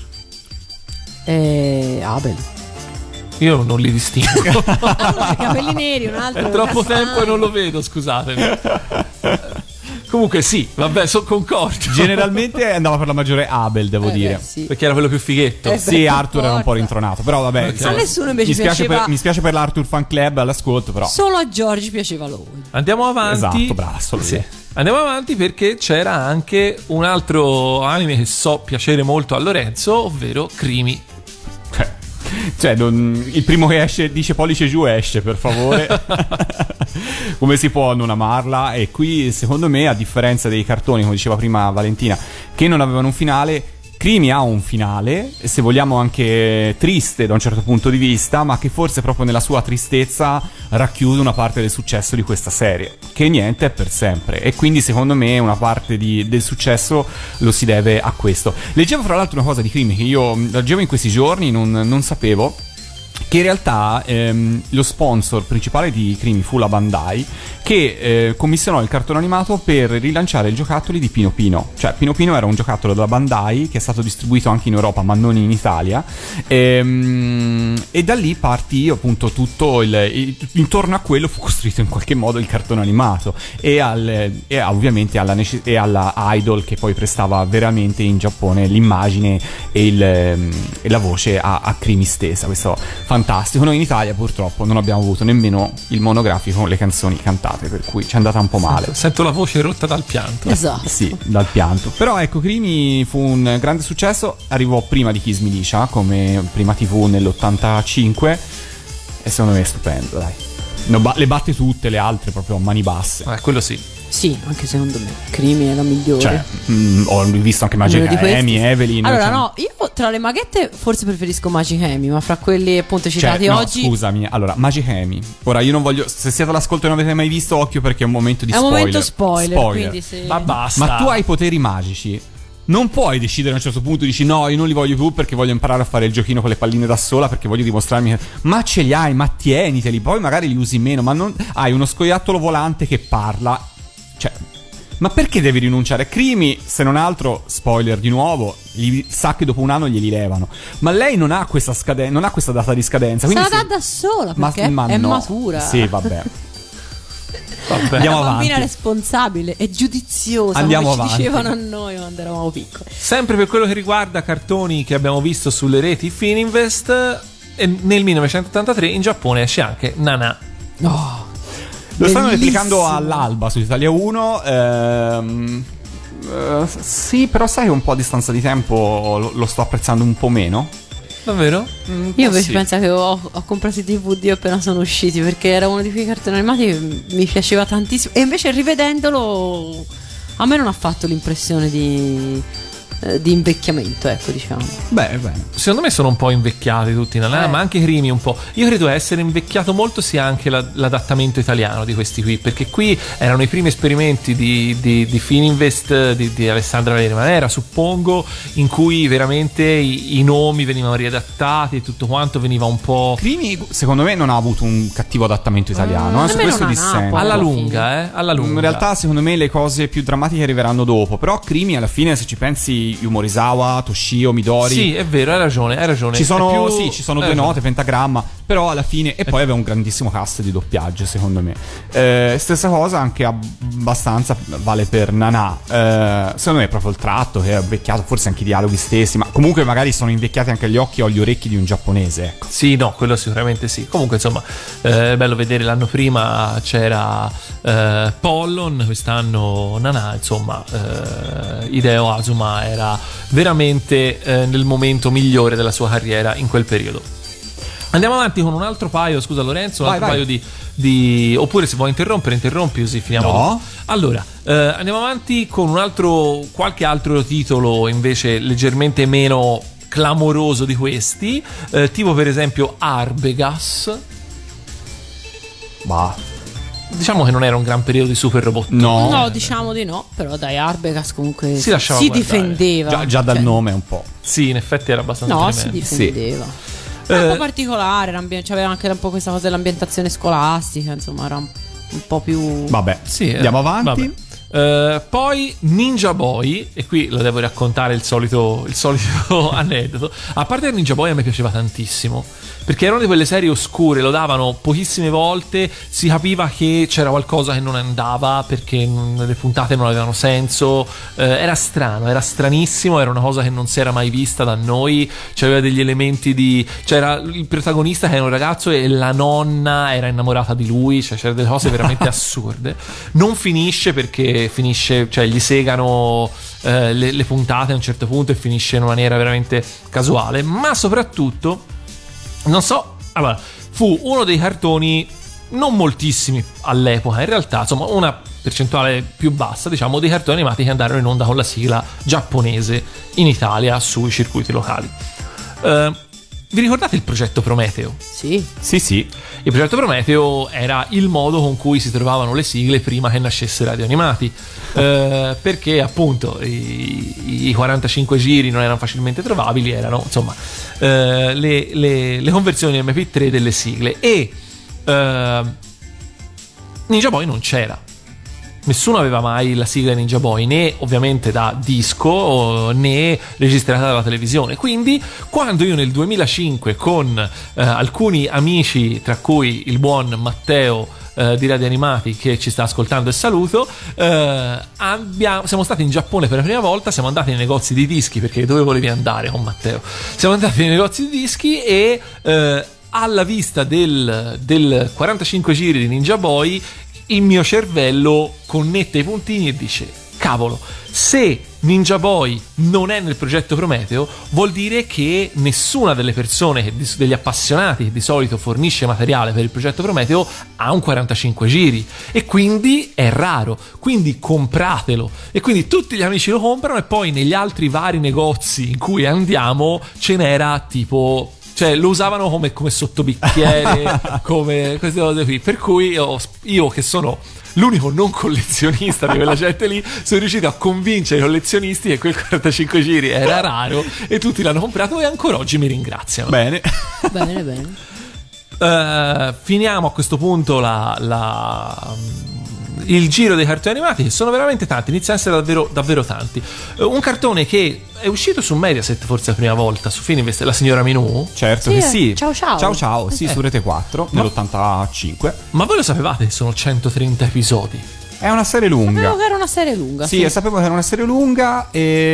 Speaker 5: Eh, Abel.
Speaker 4: Io non li distingo.
Speaker 5: Uno ha i capelli neri, un altro
Speaker 4: È troppo
Speaker 5: castani.
Speaker 4: tempo e non lo vedo, scusatemi. Comunque sì, vabbè, sono concordo.
Speaker 3: Generalmente andava per la maggiore Abel, devo
Speaker 5: Eh,
Speaker 3: dire.
Speaker 5: beh, sì.
Speaker 4: Perché era quello più fighetto.
Speaker 5: Eh,
Speaker 3: Sì,
Speaker 5: per
Speaker 3: Arthur era un po'
Speaker 5: forza.
Speaker 3: rintronato, però vabbè.
Speaker 4: Ok.
Speaker 3: insomma,
Speaker 5: A nessuno invece
Speaker 3: mi spiace
Speaker 5: piaceva-
Speaker 3: per, mi spiace per l'Arthur Fan Club all'ascolto, però.
Speaker 5: Solo a Giorgi piaceva lui.
Speaker 4: Andiamo avanti.
Speaker 3: Esatto, brava, solo
Speaker 4: Sì.
Speaker 3: lei.
Speaker 4: Andiamo avanti perché c'era anche un altro anime che so piacere molto a Lorenzo, ovvero Crimi.
Speaker 3: Cioè, cioè, non- il primo che esce dice pollice giù, esce, per favore. Come si può non amarla? E qui, secondo me, a differenza dei cartoni, come diceva prima Valentina, che non avevano un finale, Crimi ha un finale, e se vogliamo anche triste da un certo punto di vista, ma che forse proprio nella sua tristezza racchiude una parte del successo di questa serie, che niente è per sempre, e quindi secondo me una parte di- del successo lo si deve a questo. Leggevo fra l'altro una cosa di Crimi che io leggevo in questi giorni, non, non sapevo, che in realtà ehm, lo sponsor principale di Crimi fu la Bandai, che eh, commissionò il cartone animato per rilanciare i giocattoli di Pino Pino. Cioè Pino Pino era un giocattolo della Bandai che è stato distribuito anche in Europa ma non in Italia, ehm, e da lì partì appunto tutto il, il- intorno a quello fu costruito in qualche modo il cartone animato, e, al, e ovviamente alla, nece- e alla idol che poi prestava veramente in Giappone l'immagine e, il, ehm, e la voce a, a Crimi stessa. Questo fantastico. Noi in Italia purtroppo non abbiamo avuto nemmeno il monografico con le canzoni cantate, per cui ci è andata un po' male.
Speaker 4: Sento la voce rotta dal pianto.
Speaker 5: Esatto.
Speaker 3: Sì, dal pianto. Però ecco, Crimi fu un grande successo, arrivò prima di Kiss Me Licia come prima tivù nell'ottantacinque, e secondo me è stupendo, dai. No, ba- le batte tutte le altre proprio a mani basse.
Speaker 4: Eh, quello sì.
Speaker 5: Sì, anche secondo me. Crimi è la migliore.
Speaker 3: Cioè, mm, ho visto anche Magic
Speaker 5: Uno di questi,
Speaker 3: Amy,
Speaker 5: sì.
Speaker 3: Evelyn.
Speaker 5: Allora,
Speaker 3: cioè-
Speaker 5: no, io tra le maghette forse preferisco Magic Amy, ma fra quelli appunto
Speaker 3: Cioè,
Speaker 5: citati
Speaker 3: no,
Speaker 5: oggi
Speaker 3: scusami, allora, Magic Amy. Ora, io non voglio. Se siete all'ascolto e non avete mai visto, occhio, perché è un momento di
Speaker 5: è un
Speaker 3: spoiler.
Speaker 5: momento spoiler, quindi se...
Speaker 4: Ma basta.
Speaker 3: Ma tu hai poteri magici. non puoi decidere a un certo punto, dici no, io non li voglio più perché voglio imparare a fare il giochino con le palline da sola, perché voglio dimostrarmi che... ma ce li hai, ma tieniteli, poi magari li usi meno, ma non hai uno scoiattolo volante che parla, cioè, ma perché devi rinunciare? Crimi, se non altro, spoiler di nuovo, li sa che dopo un anno glieli levano, ma lei non ha questa scadenza, non ha questa data di scadenza,
Speaker 5: Se la
Speaker 3: quindi
Speaker 5: dà
Speaker 3: se...
Speaker 5: da sola perché
Speaker 3: ma, ma
Speaker 5: è
Speaker 3: no.
Speaker 5: matura.
Speaker 3: Sì, vabbè.
Speaker 4: Vabbè.
Speaker 3: Andiamo
Speaker 5: Una bambina
Speaker 3: avanti.
Speaker 5: responsabile e giudiziosa,
Speaker 3: Andiamo
Speaker 5: come ci
Speaker 3: avanti.
Speaker 5: dicevano a noi quando eravamo piccoli.
Speaker 4: Sempre per quello che riguarda cartoni che abbiamo visto sulle reti Fininvest, eh, nel millenovecentottantatré in Giappone esce anche Nana.
Speaker 5: No.
Speaker 3: Lo stanno
Speaker 5: Bellissimo.
Speaker 3: replicando all'alba su Italia uno. Ehm, eh, sì, però sai che un po' a distanza di tempo lo, lo sto apprezzando un po' meno.
Speaker 4: Davvero?
Speaker 3: Un po'
Speaker 5: Io invece
Speaker 3: sì.
Speaker 5: penso che ho, ho comprato i D V D appena sono usciti, perché era uno di quei cartoni animati che mi piaceva tantissimo, e invece rivedendolo a me non ha fatto l'impressione di, eh, di invecchiamento, ecco, diciamo.
Speaker 3: Beh, bene.
Speaker 4: Secondo me sono un po' invecchiati tutti, Nana,
Speaker 5: Eh.
Speaker 4: ma anche Crimi un po'. Io credo essere invecchiato molto sia anche la- l'adattamento italiano di questi qui, perché qui erano i primi esperimenti di, di, di Fininvest, di, di Alessandra Valeri Manera, suppongo, in cui veramente i, i nomi venivano riadattati e tutto quanto veniva un po'
Speaker 3: Crimi, secondo me, non ha avuto un cattivo adattamento italiano. eh, su
Speaker 5: nemmeno
Speaker 3: questo
Speaker 5: Nana,
Speaker 3: dissento.
Speaker 5: poi.
Speaker 4: alla
Speaker 5: alla
Speaker 4: lunga, eh? Alla lunga.
Speaker 3: In realtà, secondo me, le cose più drammatiche arriveranno dopo. Però, Crimi, alla fine, se ci pensi, Yumorisawa, Toshio, Midori.
Speaker 4: Sì, è vero, hai ragione, hai ragione.
Speaker 3: Ci sono,
Speaker 4: È più-
Speaker 3: sì, ci sono
Speaker 4: hai
Speaker 3: due
Speaker 4: ragione.
Speaker 3: note, pentagramma, però alla fine, e poi aveva un grandissimo cast di doppiaggio, secondo me. Eh, stessa cosa anche abbastanza vale per Nana. Eh, secondo me è proprio il tratto che è invecchiato, forse anche i dialoghi stessi, ma comunque magari sono invecchiati anche gli occhi o gli orecchi di un giapponese, ecco.
Speaker 4: Sì, no, quello sicuramente sì. Comunque, insomma, eh, è bello vedere l'anno prima c'era eh, Pollon, quest'anno Nana, insomma, eh, Hideo Azuma era veramente eh, nel momento migliore della sua carriera in quel periodo. Andiamo avanti con un altro paio, scusa Lorenzo, un
Speaker 3: Vai,
Speaker 4: altro
Speaker 3: vai.
Speaker 4: paio di, di... Oppure se vuoi interrompere, interrompi così finiamo.
Speaker 3: No.
Speaker 4: Allora, eh, andiamo avanti con un altro, qualche altro titolo invece leggermente meno clamoroso di questi, eh, tipo per esempio Arbegas.
Speaker 3: Bah.
Speaker 4: Diciamo che non era un gran periodo di super robot.
Speaker 3: No.
Speaker 5: No, diciamo di no, però dai, Arbegas comunque
Speaker 4: Si lasciava
Speaker 5: si
Speaker 4: guardare.
Speaker 5: difendeva.
Speaker 3: Già, già dal
Speaker 5: Cioè,
Speaker 3: nome un po'.
Speaker 4: Sì, in effetti era abbastanza
Speaker 5: no, si
Speaker 4: tremendo.
Speaker 5: difendeva. Era un
Speaker 4: Eh,
Speaker 5: po' particolare, l'ambien- c'aveva anche un po' questa cosa dell'ambientazione scolastica, insomma, era un, un po' più...
Speaker 3: Vabbè,
Speaker 4: Sì, eh,
Speaker 3: andiamo avanti.
Speaker 4: vabbè. Eh, poi Ninja Boy, e qui lo devo raccontare il solito, il solito aneddoto. A parte che Ninja Boy a me piaceva tantissimo, perché erano di quelle serie oscure, lo davano pochissime volte, si capiva che c'era qualcosa che non andava perché non- le puntate non avevano senso, eh, era strano, era stranissimo, era una cosa che non si era mai vista da noi, c'aveva degli elementi di... c'era il protagonista che era un ragazzo e la nonna era innamorata di lui, cioè c'erano delle cose veramente assurde. Non finisce perché finisce, cioè gli segano eh, le, le puntate a un certo punto e finisce in una maniera veramente casuale, ma soprattutto non so, allora fu uno dei cartoni non moltissimi all'epoca, in realtà insomma una percentuale più bassa, diciamo, dei cartoni animati che andarono in onda con la sigla giapponese in Italia sui circuiti locali. Eh, vi ricordate il progetto Prometeo?
Speaker 5: Sì,
Speaker 3: Sì, sì.
Speaker 4: Il progetto Prometeo era il modo con cui si trovavano le sigle prima che nascesse Radio Animati, eh, perché appunto i, i quarantacinque giri non erano facilmente trovabili, erano insomma eh, le, le- le conversioni M P tre delle sigle, e eh, Ninja Boy non c'era. Nessuno aveva mai la sigla di Ninja Boy, né ovviamente da disco né registrata dalla televisione. Quindi quando io nel duemilacinque con eh, alcuni amici, tra cui il buon Matteo eh, di Radio Animati che ci sta ascoltando e saluto, eh, abbiamo, siamo stati in Giappone per la prima volta, siamo andati nei negozi di dischi, perché dove volevi andare con Matteo? Siamo andati nei negozi di dischi e eh, alla vista del, del quarantacinque giri di Ninja Boy il mio cervello connette i puntini e dice: cavolo, se Ninja Boy non è nel progetto Prometeo, vuol dire che nessuna delle persone, che di- degli appassionati che di solito fornisce materiale per il progetto Prometeo, ha un quarantacinque giri, e quindi è raro, quindi compratelo. E quindi tutti gli amici lo comprano, e poi negli altri vari negozi in cui andiamo ce n'era tipo... cioè lo usavano come, come sottobicchiere, come queste cose qui. Per cui io, io che sono l'unico non collezionista di quella gente lì, sono riuscito a convincere i collezionisti che quel quarantacinque giri era raro e tutti l'hanno comprato e ancora oggi mi ringraziano.
Speaker 3: Bene.
Speaker 5: Bene, bene.
Speaker 4: Uh, finiamo a questo punto la, la, il giro dei cartoni animati, che sono veramente tanti, iniziano a essere davvero, davvero tanti. Uh, un cartone che è uscito su Mediaset forse la prima volta, su Fininvest, La signora Minù.
Speaker 3: Certo
Speaker 5: Sì,
Speaker 3: che sì.
Speaker 5: ciao, ciao.
Speaker 3: Ciao ciao, sì,
Speaker 4: Eh.
Speaker 3: su Rete quattro nell'ottantacinque.
Speaker 4: Ma voi lo sapevate che sono centotrenta episodi?
Speaker 3: È una serie lunga.
Speaker 5: Sapevo che era una serie lunga.
Speaker 3: Sì, sapevo che era una serie lunga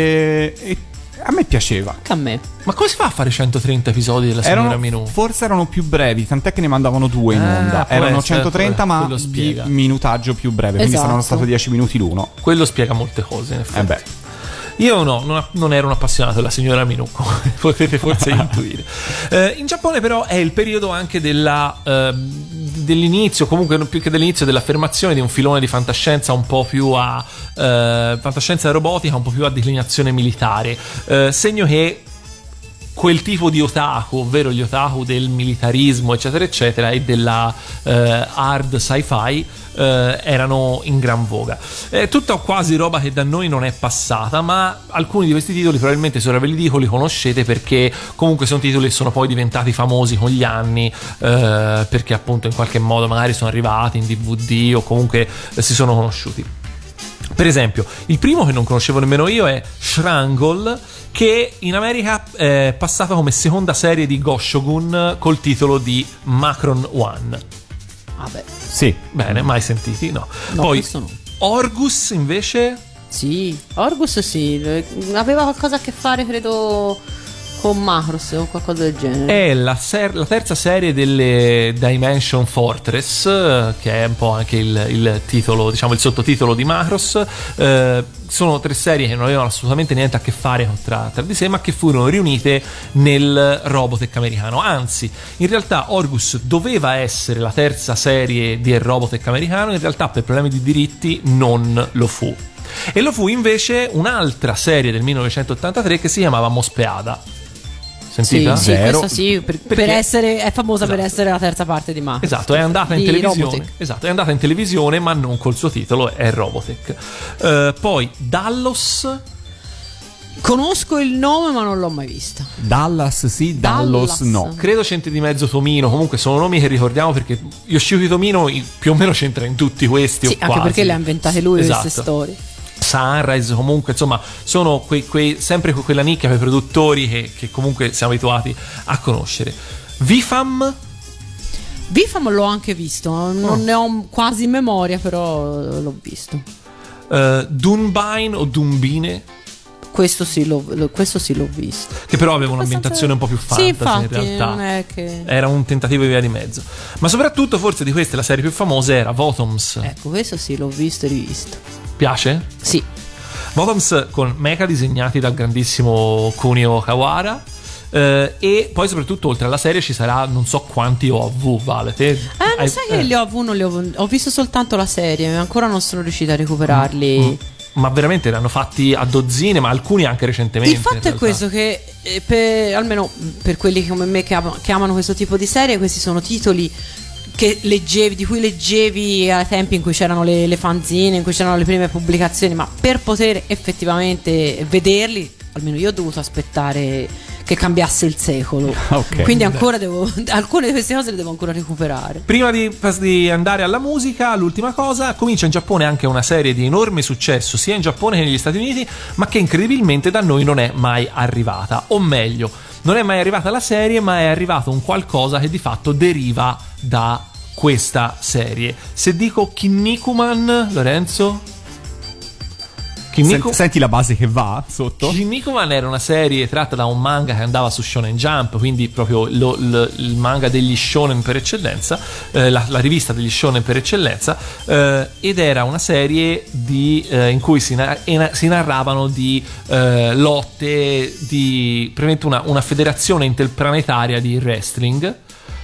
Speaker 3: e, e a me piaceva.
Speaker 5: Anche a me.
Speaker 4: Ma come si fa a fare centotrenta episodi della signora
Speaker 3: Erano,
Speaker 4: Minù?
Speaker 3: forse erano più brevi, tant'è che ne mandavano due in
Speaker 4: Ah,
Speaker 3: onda.
Speaker 4: può
Speaker 3: Erano
Speaker 4: essere,
Speaker 3: centotrenta, ma
Speaker 4: quello
Speaker 3: di
Speaker 4: spiega.
Speaker 3: minutaggio più breve. Quindi
Speaker 5: Esatto.
Speaker 3: saranno stati dieci minuti l'uno.
Speaker 4: Quello spiega molte cose, in effetti.
Speaker 3: Eh beh.
Speaker 4: Io no, non, non ero un appassionato della signora Minù, come potete forse intuire. Eh, in Giappone però è il periodo anche della, eh, dell'inizio, comunque non più che dell'inizio, dell'affermazione di un filone di fantascienza un po' più a eh, fantascienza robotica, un po' più a declinazione militare. Eh, segno che quel tipo di otaku, ovvero gli otaku del militarismo eccetera eccetera e della eh, hard sci-fi, eh, erano in gran voga. È tutta quasi roba che da noi non è passata, ma alcuni di questi titoli probabilmente, se ora ve li dico, li conoscete perché comunque sono titoli che sono poi diventati famosi con gli anni, eh, perché appunto in qualche modo magari sono arrivati in D V D o comunque eh, si sono conosciuti. Per esempio, il primo che non conoscevo nemmeno io è Shrangle, che in America è passata come seconda serie di Goshogun col titolo di Macron One.
Speaker 5: Vabbè.
Speaker 3: Sì.
Speaker 4: Bene, mai sentiti? No.
Speaker 5: No,
Speaker 4: Poi
Speaker 5: questo no.
Speaker 4: Orgus invece
Speaker 5: Sì. Orgus sì. Aveva qualcosa a che fare, credo, con Macross o qualcosa del genere.
Speaker 4: è la, ser- la terza serie delle Dimension Fortress, eh, che è un po' anche il, il titolo, diciamo il sottotitolo di Macross. Eh, sono tre serie che non avevano assolutamente niente a che fare tra, tra di sé, ma che furono riunite nel Robotech americano. Anzi, in realtà Orgus doveva essere la terza serie del Robotech americano, in realtà per problemi di diritti non lo fu. E lo fu invece un'altra serie del millenovecentottantatré che si chiamava Mospeada.
Speaker 5: Sì,
Speaker 4: Sentita?
Speaker 5: sì,
Speaker 3: Zero.
Speaker 5: questa sì, per, per
Speaker 4: Perché-
Speaker 5: essere, è famosa per
Speaker 4: Esatto.
Speaker 5: essere la terza parte di Macross.
Speaker 4: Esatto, è andata in
Speaker 5: Di
Speaker 4: televisione.
Speaker 5: Robotech.
Speaker 4: Esatto, è andata in televisione, ma non col suo titolo, è Robotech. Eh, poi Dallos.
Speaker 5: Conosco il nome, ma non l'ho mai vista.
Speaker 3: Dallas sì, Dallos
Speaker 5: Dallas.
Speaker 3: no.
Speaker 4: Credo c'entri di mezzo Tomino. Comunque sono nomi che ricordiamo perché Yoshiyuki Tomino i- più o meno c'entra in tutti questi.
Speaker 5: Sì,
Speaker 4: o
Speaker 5: anche
Speaker 4: quasi.
Speaker 5: perché le ha inventate lui
Speaker 4: Esatto.
Speaker 5: queste storie.
Speaker 4: Sunrise, comunque insomma sono quei, quei, sempre quella nicchia per produttori che, che comunque siamo abituati a conoscere. Vifam.
Speaker 5: Bifam l'ho anche visto, non
Speaker 4: Oh.
Speaker 5: ne ho quasi memoria, però l'ho visto.
Speaker 4: eh, Dunbine o Dumbine,
Speaker 5: Questo sì, l'ho, lo- questo sì l'ho visto.
Speaker 4: che però aveva un'ambientazione un po' più fantasy,
Speaker 5: Sì, infatti,
Speaker 4: in realtà.
Speaker 5: non è che...
Speaker 4: Era un tentativo di via di mezzo. Ma soprattutto, forse di queste, la serie più famosa era Votoms.
Speaker 5: Ecco, questo sì, l'ho visto e rivisto.
Speaker 4: Piace?
Speaker 5: Sì.
Speaker 4: Votoms con mecha disegnati dal grandissimo Kunio Kawara. Eh, e poi, soprattutto, oltre alla serie ci sarà non so quanti O A V, vale? Te
Speaker 5: Eh, non
Speaker 4: hai-
Speaker 5: sai che
Speaker 4: eh,
Speaker 5: li ho, non li ho, ho visto soltanto la serie, ancora non sono riuscita a recuperarli.
Speaker 4: Mm. Ma veramente ne hanno fatti a dozzine, ma alcuni anche recentemente.
Speaker 5: Il fatto
Speaker 4: in
Speaker 5: è
Speaker 4: realtà.
Speaker 5: questo che eh, per- almeno per quelli come me che, am- che amano questo tipo di serie, questi sono titoli che leggevi, di cui leggevi ai tempi in cui c'erano le, le fanzine, in cui c'erano le prime pubblicazioni, ma per poter effettivamente vederli, almeno io ho dovuto aspettare che cambiasse il secolo.
Speaker 3: Ok.
Speaker 5: Quindi ancora devo, alcune di queste cose le devo ancora recuperare.
Speaker 4: Prima di, di andare alla musica, l'ultima cosa, comincia in Giappone anche una serie di enorme successo sia in Giappone che negli Stati Uniti, ma che incredibilmente da noi non è mai arrivata. O meglio, non è mai arrivata la serie, ma è arrivato un qualcosa che di fatto deriva da questa serie. Se dico Kinnikuman, Lorenzo? Kinnikuman?
Speaker 3: Senti, senti la base che va sotto?
Speaker 4: Kinnikuman era una serie tratta da un manga che andava su Shonen Jump, quindi proprio lo- lo- il manga degli shonen per eccellenza, eh, la, la rivista degli shonen per eccellenza, eh, ed era una serie di, eh, in cui si, na- e na- si narravano di eh, lotte, di praticamente una, una federazione interplanetaria di wrestling.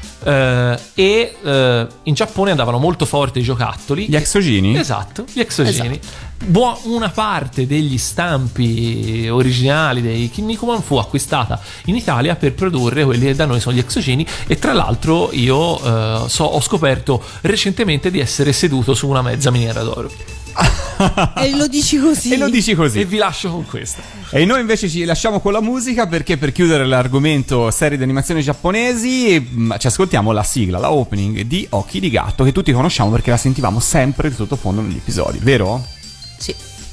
Speaker 4: eh, e eh, in Giappone andavano molto forti i giocattoli.
Speaker 3: Gli exogeni?
Speaker 4: Esatto, gli exogeni. buo- una parte degli stampi originali dei Kinnikuman fu acquistata in Italia per produrre quelli che da noi sono gli exogeni, e tra l'altro io eh, so, ho scoperto recentemente di essere seduto su una mezza miniera d'oro.
Speaker 5: E lo dici così.
Speaker 3: E lo dici così.
Speaker 4: E vi lascio con questa.
Speaker 3: E noi invece ci lasciamo con la musica, perché per chiudere l'argomento serie di animazioni giapponesi mh, ci ascoltiamo la sigla, la opening di Occhi di Gatto, che tutti conosciamo perché la sentivamo sempre di sottofondo negli episodi, vero?
Speaker 5: Sì.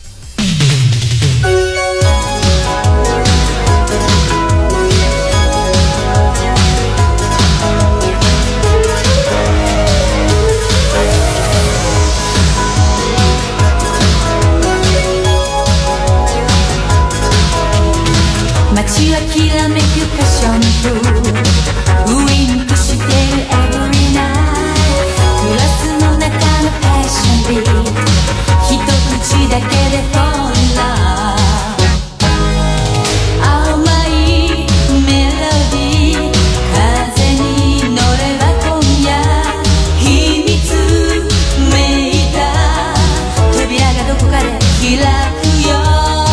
Speaker 6: 街はきらめくパッションとウインクしてる every night グラスの中のパッションビート一口だけで fall in love 甘いメロディー風に乗れば今夜秘密めいた扉がどこかで開くよ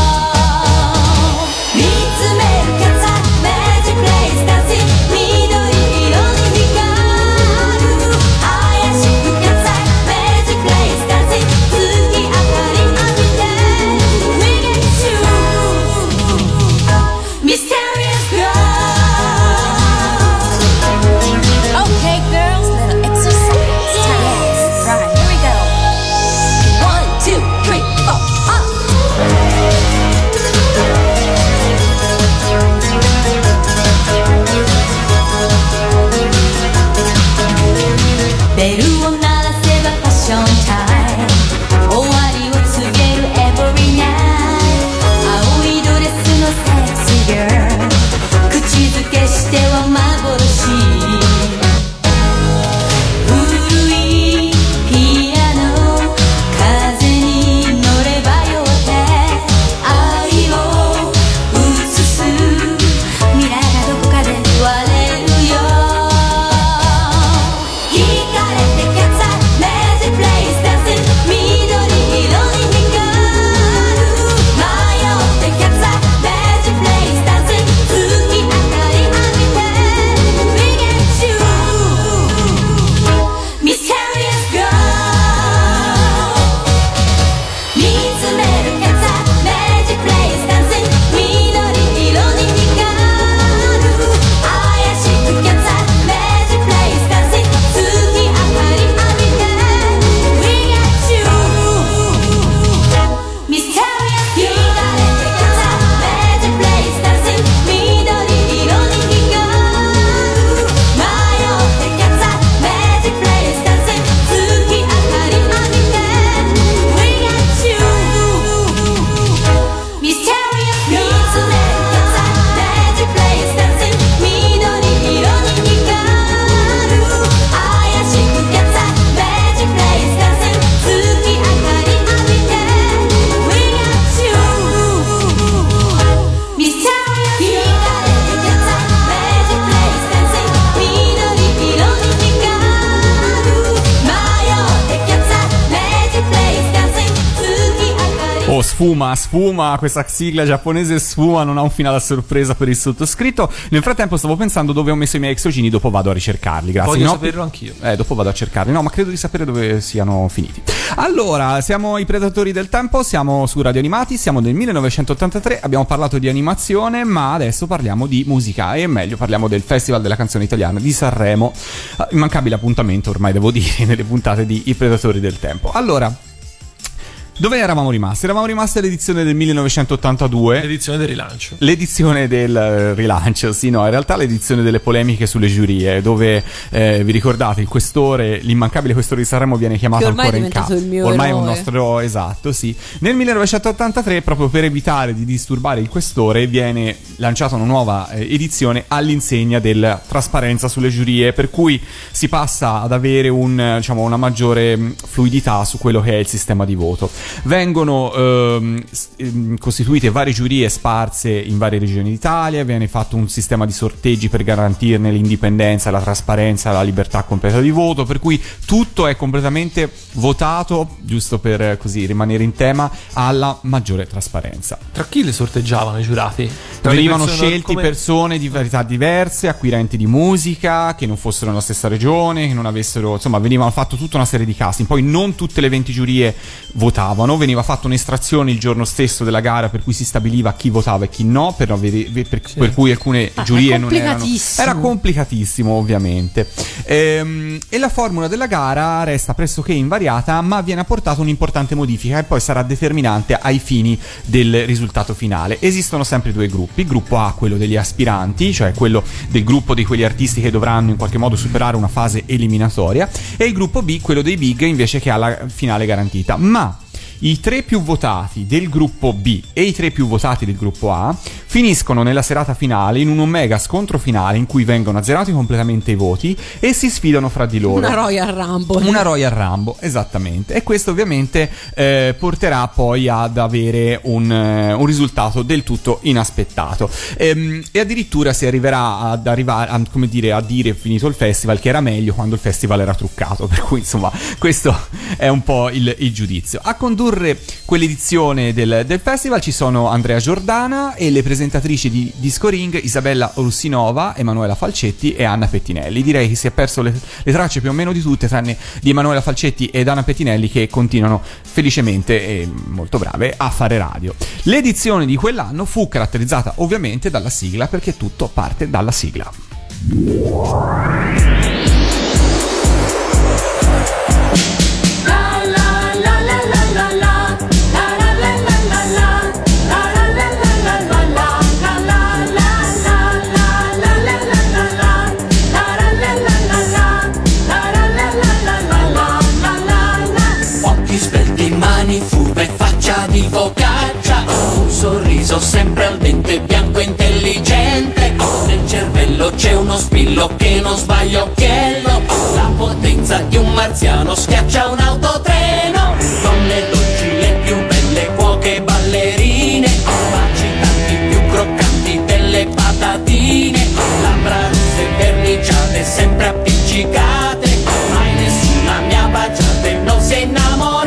Speaker 6: ベルを鳴らせばパッションタイム終わりを告げる every night 青いドレスのセクシー girl 口づけしては幻古いピアノ風に乗ればよって愛を映す未来がどこかで割れるよ
Speaker 3: Sfuma, sfuma, questa sigla giapponese sfuma, non ha un finale a sorpresa per il sottoscritto. Nel frattempo stavo pensando dove ho messo i miei exogeni, dopo vado a ricercarli, grazie.
Speaker 4: Voglio
Speaker 3: no?
Speaker 4: saperlo anch'io.
Speaker 3: Eh, dopo vado a cercarli, no, ma credo di sapere dove siano finiti. Allora, siamo i Predatori del Tempo, siamo su Radio Animati, siamo del millenovecentottantatré, abbiamo parlato di animazione, ma adesso parliamo di musica, e meglio parliamo del Festival della Canzone Italiana di Sanremo, immancabile appuntamento ormai devo dire nelle puntate di I Predatori del Tempo. Allora, dove eravamo rimasti? Eravamo rimasti all'edizione del millenovecentottantadue.
Speaker 4: L'edizione del rilancio.
Speaker 3: L'edizione del rilancio, sì, no, in realtà l'edizione delle polemiche sulle giurie, dove eh, vi ricordate il questore, l'immancabile questore di Sanremo viene chiamato ancora in campo. Ormai è un nostro, esatto, sì. Nel millenovecentottantatré, proprio per evitare di disturbare il questore, viene lanciata una nuova eh, edizione all'insegna della trasparenza sulle giurie, per cui si passa ad avere un, diciamo, una maggiore fluidità su quello che è il sistema di voto. Vengono ehm, s- ehm, costituite varie giurie sparse in varie regioni d'Italia, viene fatto un sistema di sorteggi per garantirne l'indipendenza, la trasparenza, la libertà completa di voto, per cui tutto è completamente votato, giusto per così rimanere in tema, alla maggiore trasparenza.
Speaker 4: Tra chi le sorteggiavano i giurati? Tra le
Speaker 3: Venivano
Speaker 4: persone-
Speaker 3: scelti
Speaker 4: come-
Speaker 3: persone di varietà diverse, acquirenti di musica, che non fossero nella stessa regione, che non avessero, insomma, venivano fatto tutta una serie di casting. Poi non tutte le venti giurie votavano, veniva fatta un'estrazione il giorno stesso della gara per cui si stabiliva chi votava e chi no, per, avere- per, per cui alcune
Speaker 5: Ah,
Speaker 3: giurie
Speaker 5: è
Speaker 3: non erano.
Speaker 5: complicatissimo.
Speaker 3: Era complicatissimo, ovviamente. Ehm, e la formula della gara resta pressoché invariata, ma viene apportata un'importante modifica che poi sarà determinante ai fini del risultato finale. Esistono sempre due gruppi: il gruppo A, quello degli aspiranti, cioè quello del gruppo di quegli artisti che dovranno in qualche modo superare una fase eliminatoria, e il gruppo B, quello dei big, invece, che ha la finale garantita. Ma i tre più votati del gruppo B e i tre più votati del gruppo A finiscono nella serata finale in un mega scontro finale in cui vengono azzerati completamente i voti e si sfidano fra di loro.
Speaker 5: Una Royal Rumble.
Speaker 3: Una Royal Rumble, esattamente. E questo ovviamente eh, porterà poi ad avere un, eh, un risultato del tutto inaspettato. Ehm, e addirittura si arriverà ad arrivare a, come dire, a dire, finito il festival, che era meglio quando il festival era truccato. Per cui, insomma, questo è un po' il, il giudizio. A condurre quell'edizione del, del festival ci sono Andrea Giordana e le presentatrici di Disco Ring Isabella Russinova, Emanuela Falcetti e Anna Pettinelli. Direi che si è perso le, le tracce più o meno di tutte, tranne di Emanuela Falcetti ed Anna Pettinelli, che continuano felicemente e molto brave a fare radio. L'edizione di quell'anno fu caratterizzata ovviamente dalla sigla, perché tutto parte dalla sigla.
Speaker 7: Occhi svelti, mani furbe, faccia di focaccia, un sorriso sempre al dente, bianco e intelligente. Nel cervello c'è uno spillo che non sbaglia occhiello, la potenza di un marziano schiaccia un autotreno. Donne dolci, le più belle cuoche ballerine, baci tanti più croccanti delle patatine, labbra rosse verniciate sempre appiccicate, mai nessuna mi ha baciato e non si è innamorata.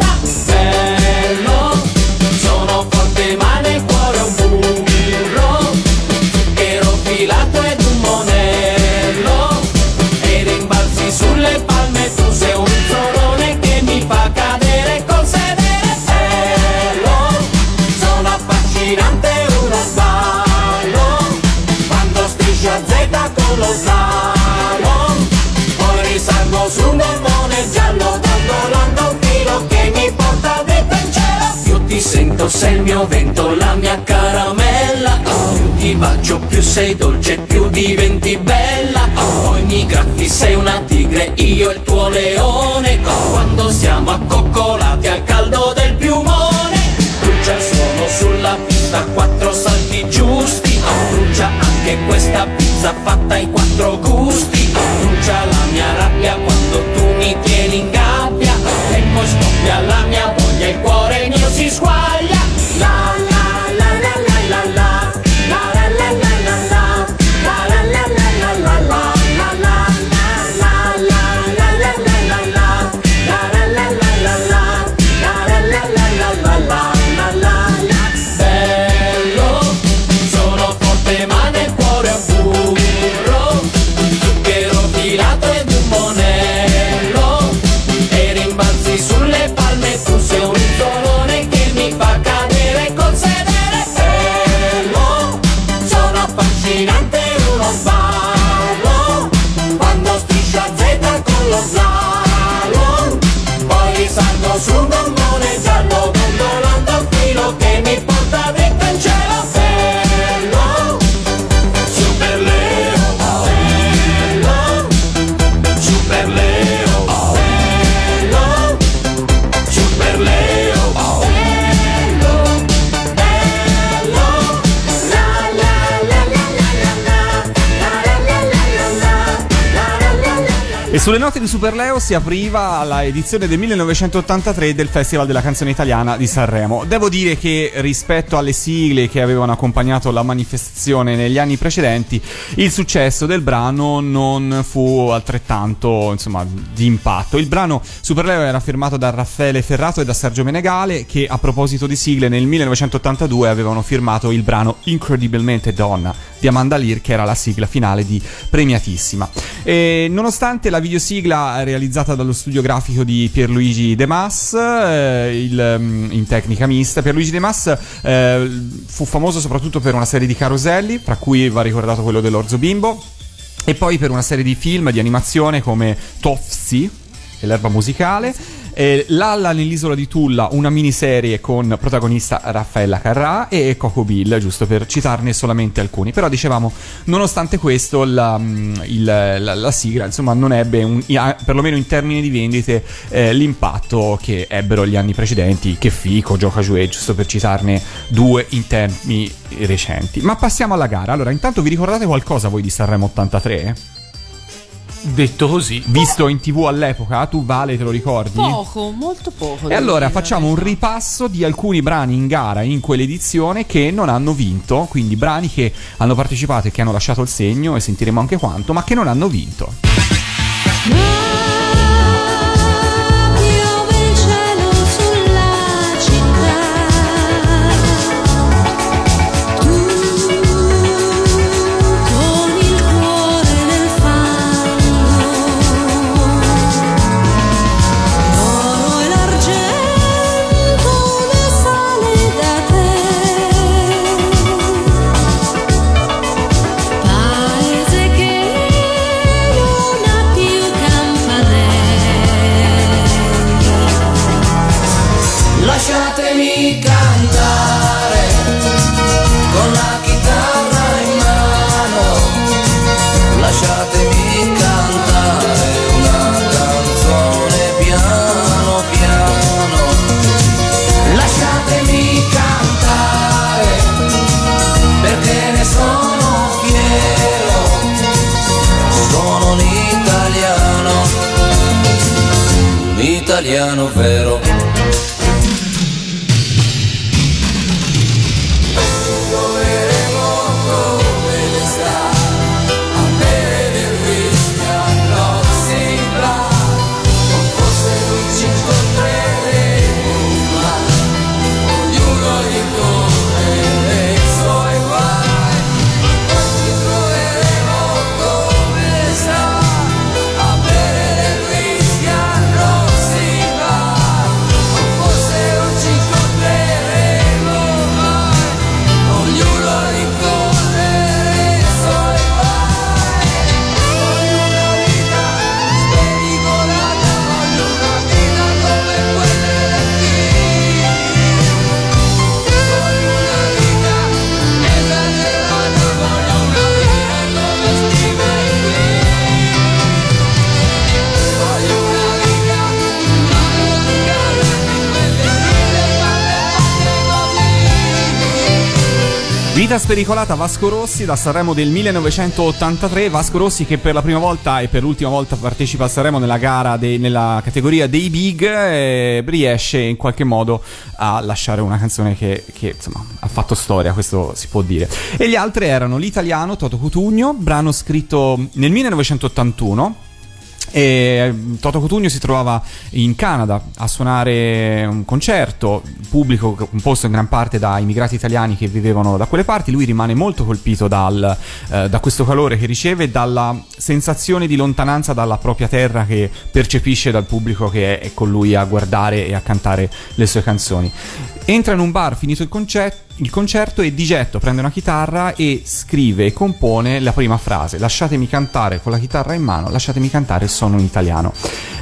Speaker 7: Bello, sono forte ma nel cuore un burro, zucchero filato ed un monello, e rimbalzi sulle palme, tu sei un solone che mi fa cadere col sedere. Bello, sono affascinante, uno sballo, quando striscio a Z con lo slalom, poi risalgo su un gommone giallo, dondolando un filo che mi porta dritto in cielo. Io ti sento, sei il mio vento, la mia caramella, più ti bacio più sei dolce, più diventi bella, poi mi graffi, sei una tigre, io il tuo leone, quando siamo accoccolati al caldo del piumone. Brucia il suono sulla pista, quattro salti giusti, brucia anche questa pizza fatta ai quattro gusti, brucia la mia rabbia quando tu mi tieni in gabbia, e poi scoppia la mia voglia, il cuore mio si squaglia. La la la la la la la, la la la la la la, la la la la la la la, la la la la la la la la la la, la la la la la la, la la
Speaker 3: E sulle note di Super Leo si apriva la edizione del millenovecentottantatré del Festival della Canzone Italiana di Sanremo. Devo dire che rispetto alle sigle che avevano accompagnato la manifestazione negli anni precedenti, il successo del brano non fu altrettanto, insomma, di impatto. Il brano Super Leo era firmato da Raffaele Ferrato e da Sergio Menegale, che a proposito di sigle nel millenovecentottantadue avevano firmato il brano Incredibilmente Donna di Amanda Lear, che era la sigla finale di Premiatissima. E nonostante la videosigla realizzata dallo studio grafico di Pierluigi De Mas, eh, il, in tecnica mista, Pierluigi De Mas eh, fu famoso soprattutto per una serie di caroselli, tra cui va ricordato quello dell'Orzo Bimbo, e poi per una serie di film di animazione come Tofsi e l'erba musicale, eh, Lalla nell'isola di Tulla, una miniserie con protagonista Raffaella Carrà, e Coco Bill, giusto per citarne solamente alcuni. Però dicevamo, nonostante questo la, il, la, la sigla insomma non ebbe un, perlomeno in termini di vendite eh, l'impatto che ebbero gli anni precedenti, Che Fico, Gioca Giuè, giusto per citarne due in termini recenti. Ma passiamo alla gara. Allora, intanto vi ricordate qualcosa voi di Sanremo ottantatré?
Speaker 4: Detto così,
Speaker 3: visto in tv all'epoca, tu Vale te lo ricordi?
Speaker 5: Poco, molto poco.
Speaker 3: E allora facciamo un ripasso di alcuni brani in gara in quell'edizione che non hanno vinto, quindi brani che hanno partecipato e che hanno lasciato il segno, e sentiremo anche quanto, ma che non hanno vinto.
Speaker 7: Lasciatemi cantare con la chitarra in mano, lasciatemi cantare una canzone piano piano, lasciatemi cantare perché ne sono fiero, sono un italiano, un italiano vero.
Speaker 3: Vita spericolata, Vasco Rossi, da Sanremo del millenovecentottantatré. Vasco Rossi che per la prima volta e per l'ultima volta partecipa a Sanremo nella gara dei, nella categoria dei big, e riesce in qualche modo a lasciare una canzone che, che insomma ha fatto storia, questo si può dire. E gli altri erano l'italiano Toto Cutugno, brano scritto nel millenovecentottantuno. E Toto Cutugno si trovava in Canada a suonare un concerto, pubblico composto in gran parte da immigrati italiani che vivevano da quelle parti. Lui rimane molto colpito dal, eh, da questo calore che riceve, dalla sensazione di lontananza dalla propria terra che percepisce dal pubblico che è con lui a guardare e a cantare le sue canzoni. Entra in un bar finito il concerto il concerto e di getto prende una chitarra e scrive e compone la prima frase: lasciatemi cantare con la chitarra in mano, lasciatemi cantare, sono un italiano.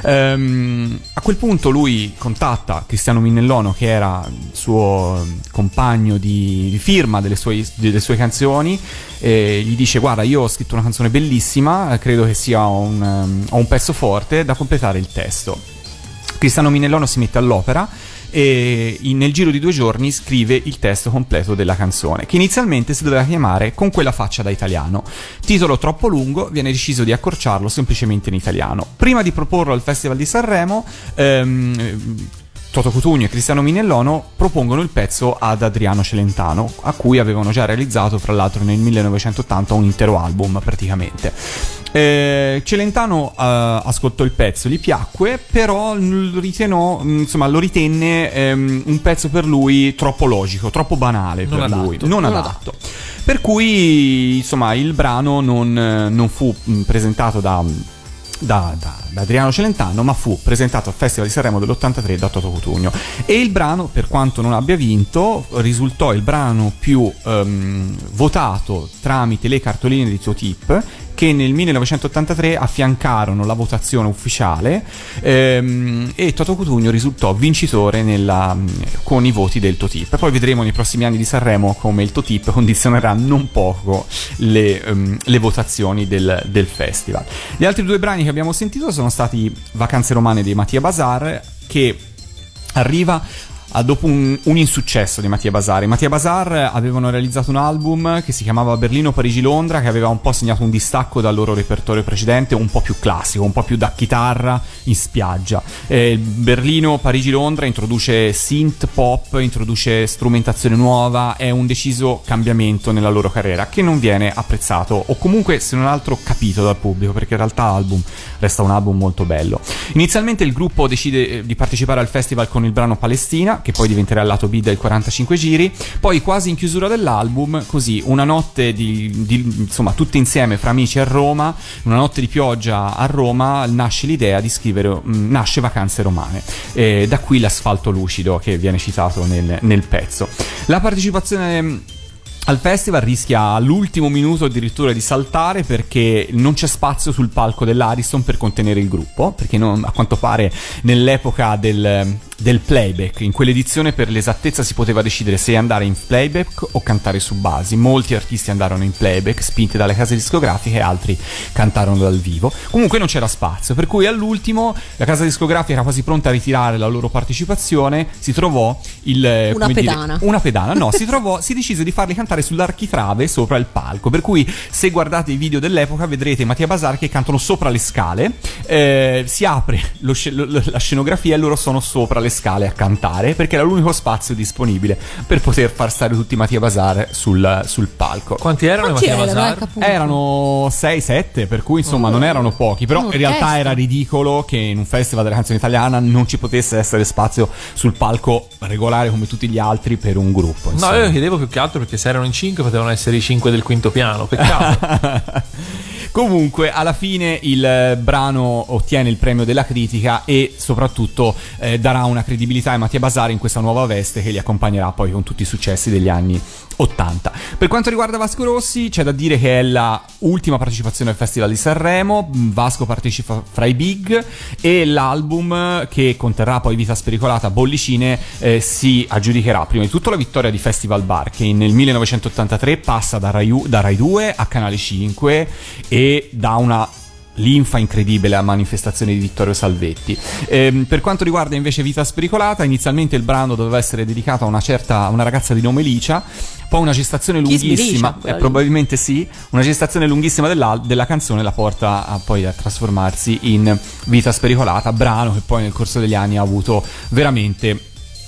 Speaker 3: Ehm, a quel punto lui contatta Cristiano Minellono, che era il suo compagno di, di firma delle sue, delle sue canzoni, e gli dice: guarda, io ho scritto una canzone bellissima, credo che sia un, um, ho un pezzo forte da completare il testo. Cristiano Minellono si mette all'opera e in- nel giro di due giorni scrive il testo completo della canzone, che inizialmente si doveva chiamare Con quella faccia da italiano. Titolo troppo lungo, viene deciso di accorciarlo semplicemente in italiano. Prima di proporlo al Festival di Sanremo, ehm, Toto Cutugno e Cristiano Minellono propongono il pezzo ad Adriano Celentano, a cui avevano già realizzato fra l'altro nel millenovecentottanta un intero album praticamente. Eh, Celentano eh, ascoltò il pezzo, gli piacque, però lo ritenò, insomma, lo ritenne ehm, un pezzo per lui troppo logico, troppo banale
Speaker 4: Non
Speaker 3: per
Speaker 4: adatto.
Speaker 3: lui, non,
Speaker 5: Non
Speaker 3: adatto. Per cui, insomma, il brano non, non fu mh, presentato da Da, da, da Adriano Celentano, ma fu presentato al Festival di Sanremo dell'ottantatré da Toto Cutugno, e il brano, per quanto non abbia vinto, risultò il brano più ehm, votato tramite le cartoline di Totip, che nel millenovecentottantatré affiancarono la votazione ufficiale, ehm, e Toto Cutugno risultò vincitore nella, con i voti del Totip. Poi vedremo nei prossimi anni di Sanremo come il Totip condizionerà non poco le, ehm, le votazioni del, del festival. Gli altri due brani che abbiamo sentito sono stati Vacanze romane di Mattia Bazar, che arriva a dopo un, un insuccesso di Mattia Bazar. I Mattia Bazar avevano realizzato un album che si chiamava Berlino, Parigi, Londra, che aveva un po' segnato un distacco dal loro repertorio precedente, un po' più classico, un po' più da chitarra in spiaggia. eh, Berlino, Parigi, Londra introduce synth pop, introduce strumentazione nuova, è un deciso cambiamento nella loro carriera che non viene apprezzato, o comunque se non altro capito dal pubblico, perché in realtà l'album resta un album molto bello. Inizialmente il gruppo decide di partecipare al festival con il brano Palestina, che poi diventerà il lato B del quarantacinque giri. Poi, quasi in chiusura dell'album, così una notte di, di insomma tutti insieme fra amici a Roma, una notte di pioggia a Roma, nasce l'idea di scrivere, mh, nasce Vacanze romane, e da qui l'asfalto lucido che viene citato nel, nel pezzo. La partecipazione al festival rischia all'ultimo minuto addirittura di saltare, perché non c'è spazio sul palco dell'Ariston per contenere il gruppo, perché non, a quanto pare nell'epoca del, del playback, in quell'edizione per l'esattezza si poteva decidere se andare in playback o cantare su basi. Molti artisti andarono in playback spinti dalle case discografiche, altri cantarono dal vivo. Comunque non c'era spazio, per cui all'ultimo la casa discografica era quasi pronta a ritirare la loro partecipazione. Si trovò il
Speaker 5: una
Speaker 3: come
Speaker 5: pedana
Speaker 3: dire, una pedana no si trovò si decise di farli cantare sull'architrave sopra il palco, per cui se guardate i video dell'epoca vedrete Mattia Bazar che cantano sopra le scale, eh, si apre lo sc- lo, la scenografia e loro sono sopra le scale a cantare, perché era l'unico spazio disponibile per poter far stare tutti Mattia Bazar sul, sul palco.
Speaker 4: Quanti erano
Speaker 5: Quanti
Speaker 4: i Mattia
Speaker 5: erano,
Speaker 4: Bazar?
Speaker 5: ecco, appunto.
Speaker 3: Erano sei sette, per cui insomma non erano pochi, però in realtà
Speaker 5: Un'orchestra.
Speaker 3: era ridicolo che in un festival della canzone italiana non ci potesse essere spazio sul palco regolare come tutti gli altri per un gruppo,
Speaker 4: No,
Speaker 3: insomma.
Speaker 4: io chiedevo più che altro perché se erano in cinque potevano essere i cinque del quinto piano, peccato.
Speaker 3: Comunque alla fine il brano ottiene il premio della critica e soprattutto eh, darà una credibilità a Mattia Bazar in questa nuova veste che li accompagnerà poi con tutti i successi degli anni ottanta. Per quanto riguarda Vasco Rossi, c'è da dire che è la ultima partecipazione al Festival di Sanremo. Vasco partecipa fra i big e l'album, che conterrà poi Vita spericolata, Bollicine, eh, si aggiudicherà prima di tutto la vittoria di Festival Bar, che nel millenovecentottantatré passa da Rai, da Rai due a Canale cinque e dà una linfa incredibile a manifestazione di Vittorio Salvetti. Ehm, per quanto riguarda invece Vita spericolata, inizialmente il brano doveva essere dedicato a una certa a una ragazza di nome Licia, poi una gestazione
Speaker 5: Chi
Speaker 3: lunghissima,
Speaker 5: sbilicia,
Speaker 3: eh,
Speaker 5: quella lì.
Speaker 3: probabilmente sì, una gestazione lunghissima della, della canzone la porta a, poi a trasformarsi in Vita spericolata, brano che poi nel corso degli anni ha avuto veramente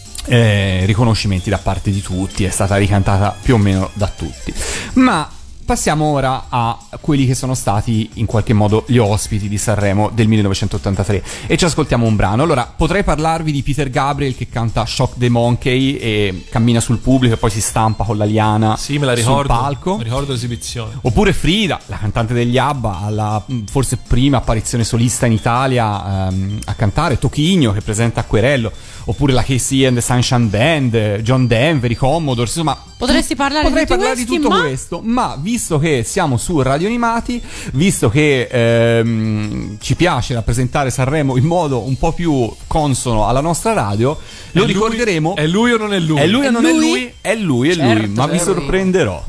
Speaker 3: eh, riconoscimenti da parte di tutti, è stata ricantata più o meno da tutti. Ma passiamo ora a quelli che sono stati in qualche modo gli ospiti di Sanremo del millenovecentottantatré e ci ascoltiamo un brano. Allora, potrei parlarvi di Peter Gabriel che canta Shock the Monkey e cammina sul pubblico e poi si stampa con la liana
Speaker 4: Sì, me la
Speaker 3: sul
Speaker 4: ricordo.
Speaker 3: palco.
Speaker 4: Mi ricordo l'esibizione.
Speaker 3: Oppure Frida, la cantante degli ABBA, alla mh, forse prima apparizione solista in Italia ehm, a cantare, Tocchigno che presenta Acquerello, oppure la K C and the Sunshine Band, John Denver, i Commodores, insomma
Speaker 5: Potresti parlare
Speaker 3: potrei
Speaker 5: di tutti
Speaker 3: parlare
Speaker 5: questi,
Speaker 3: di tutto
Speaker 5: ma...
Speaker 3: questo, ma visto che siamo su Radio Animati, visto che ehm, ci piace rappresentare Sanremo in modo un po' più consono alla nostra radio, lo
Speaker 4: È lui-
Speaker 3: ricorderemo.
Speaker 4: È lui o non è lui?
Speaker 3: È lui o
Speaker 5: È
Speaker 3: non è
Speaker 5: lui?
Speaker 3: lui? È lui, è lui,
Speaker 5: Certo,
Speaker 3: ma vi
Speaker 5: certo.
Speaker 3: sorprenderò.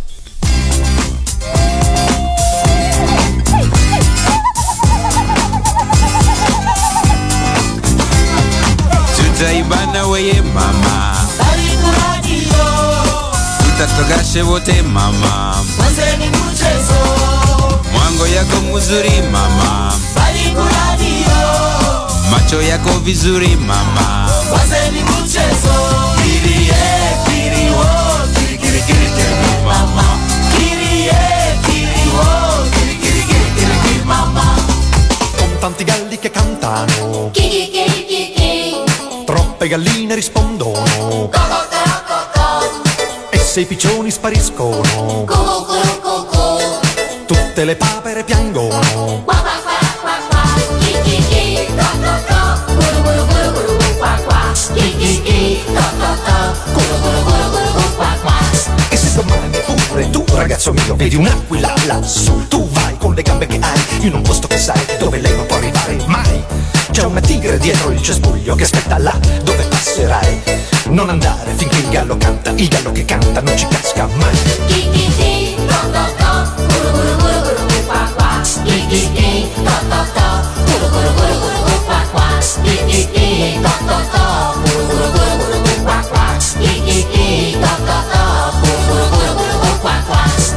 Speaker 8: Today, by now weye mama
Speaker 7: Barikuradio
Speaker 8: utatogashe wote mama
Speaker 7: Mwanzeni mchezo
Speaker 8: mwango yako mzuri mama
Speaker 7: Barikuradio
Speaker 8: macho yako vizuri mama
Speaker 7: Mwanzeni mchezo Kirie kiriwo Kiri kiri kiri kiri mama Kirie kiriwo Kiri kiri kiri kiri kiri mama
Speaker 9: Con tanti galli che cantano
Speaker 7: Kiri kiri kiri kiri
Speaker 9: troppe galline rispondono
Speaker 7: Coco coco coco
Speaker 9: e se i piccioni spariscono
Speaker 7: Coco coco coco
Speaker 9: tutte le papere piangono.
Speaker 7: Qua qua qua qua qua Ki ki ki to to to Guru guru guru guru guru qua qua Ki ki ki to to to Guru guru guru guru guru qua qua
Speaker 9: E se domani pure tu ragazzo mio vedi un'aquila lassù, tu vai con le gambe che hai in un posto che sai dove lei non può arrivare mai. C'è una tigre dietro il cespuglio che aspetta là dove passerai. Non andare finché il gallo canta, il gallo che canta non ci casca mai.
Speaker 7: Ki ki ki to to to Guru guru guru guru guru qua qua Ki ki ki to to to Guru guru guru guru guru qua qua Ki ki ki to to to Guru guru guru guru guru qua qua Ki ki ki to to to Guru guru guru guru guru qua qua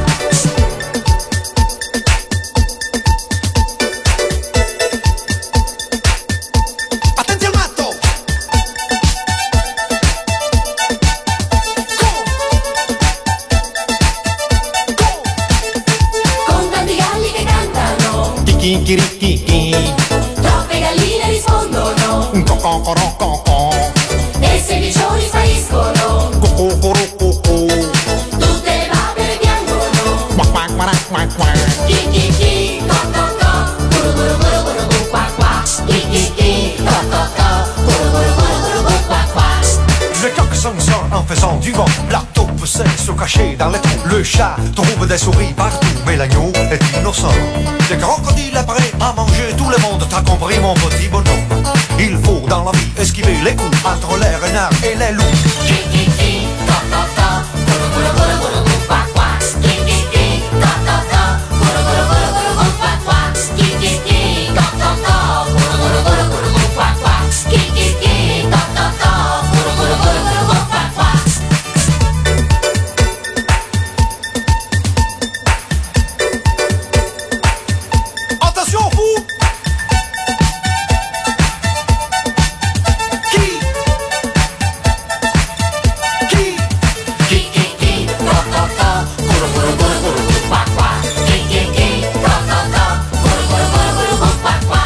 Speaker 9: Attenti al matto!
Speaker 7: Con tanti galli che cantano
Speaker 9: Chicchirichichi,
Speaker 7: Troppe galline rispondono
Speaker 9: co-co-co-co-co,
Speaker 7: E se i piccioni spariscono
Speaker 9: co-co-co-co-co,
Speaker 7: Tutte le papere piangono
Speaker 9: qua-qua-qua-qua-qua.
Speaker 7: Chi chi chi to to to Guru guru guru guru guru qua qua Chi chi chi to to to Guru guru guru guru guru qua qua
Speaker 9: Le coq sonne en faisant du vent, la taupe sait se cacher dans les trous. Le chat trouve des souris partout, mais l'agneau est innocent. Les crocodiles prêts à manger tout le monde, t'as compris mon petit bonhomme. Il faut dans la vie esquiver les coups entre les renards et les loups.
Speaker 7: Chi chi chi to to to Guru guru guru guru guru qua qua Chi chi chi to to to Guru guru guru guru guru qua qua Chi chi chi to to to Guru guru guru guru guru qua qua Chi chi chi to to to Guru guru guru guru guru qua qua
Speaker 9: Attention fou! Qui? Qui?
Speaker 7: Chi chi chi to to to Guru guru guru guru guru qua qua Chi chi chi to to to Guru guru guru guru guru qua qua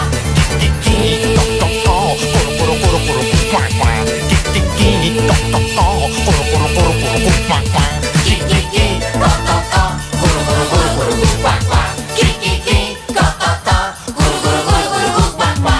Speaker 7: Chi chi chi to to to Guru guru guru guru guru qua qua Chi chi chi to to to Guru guru guru guru guru qua qua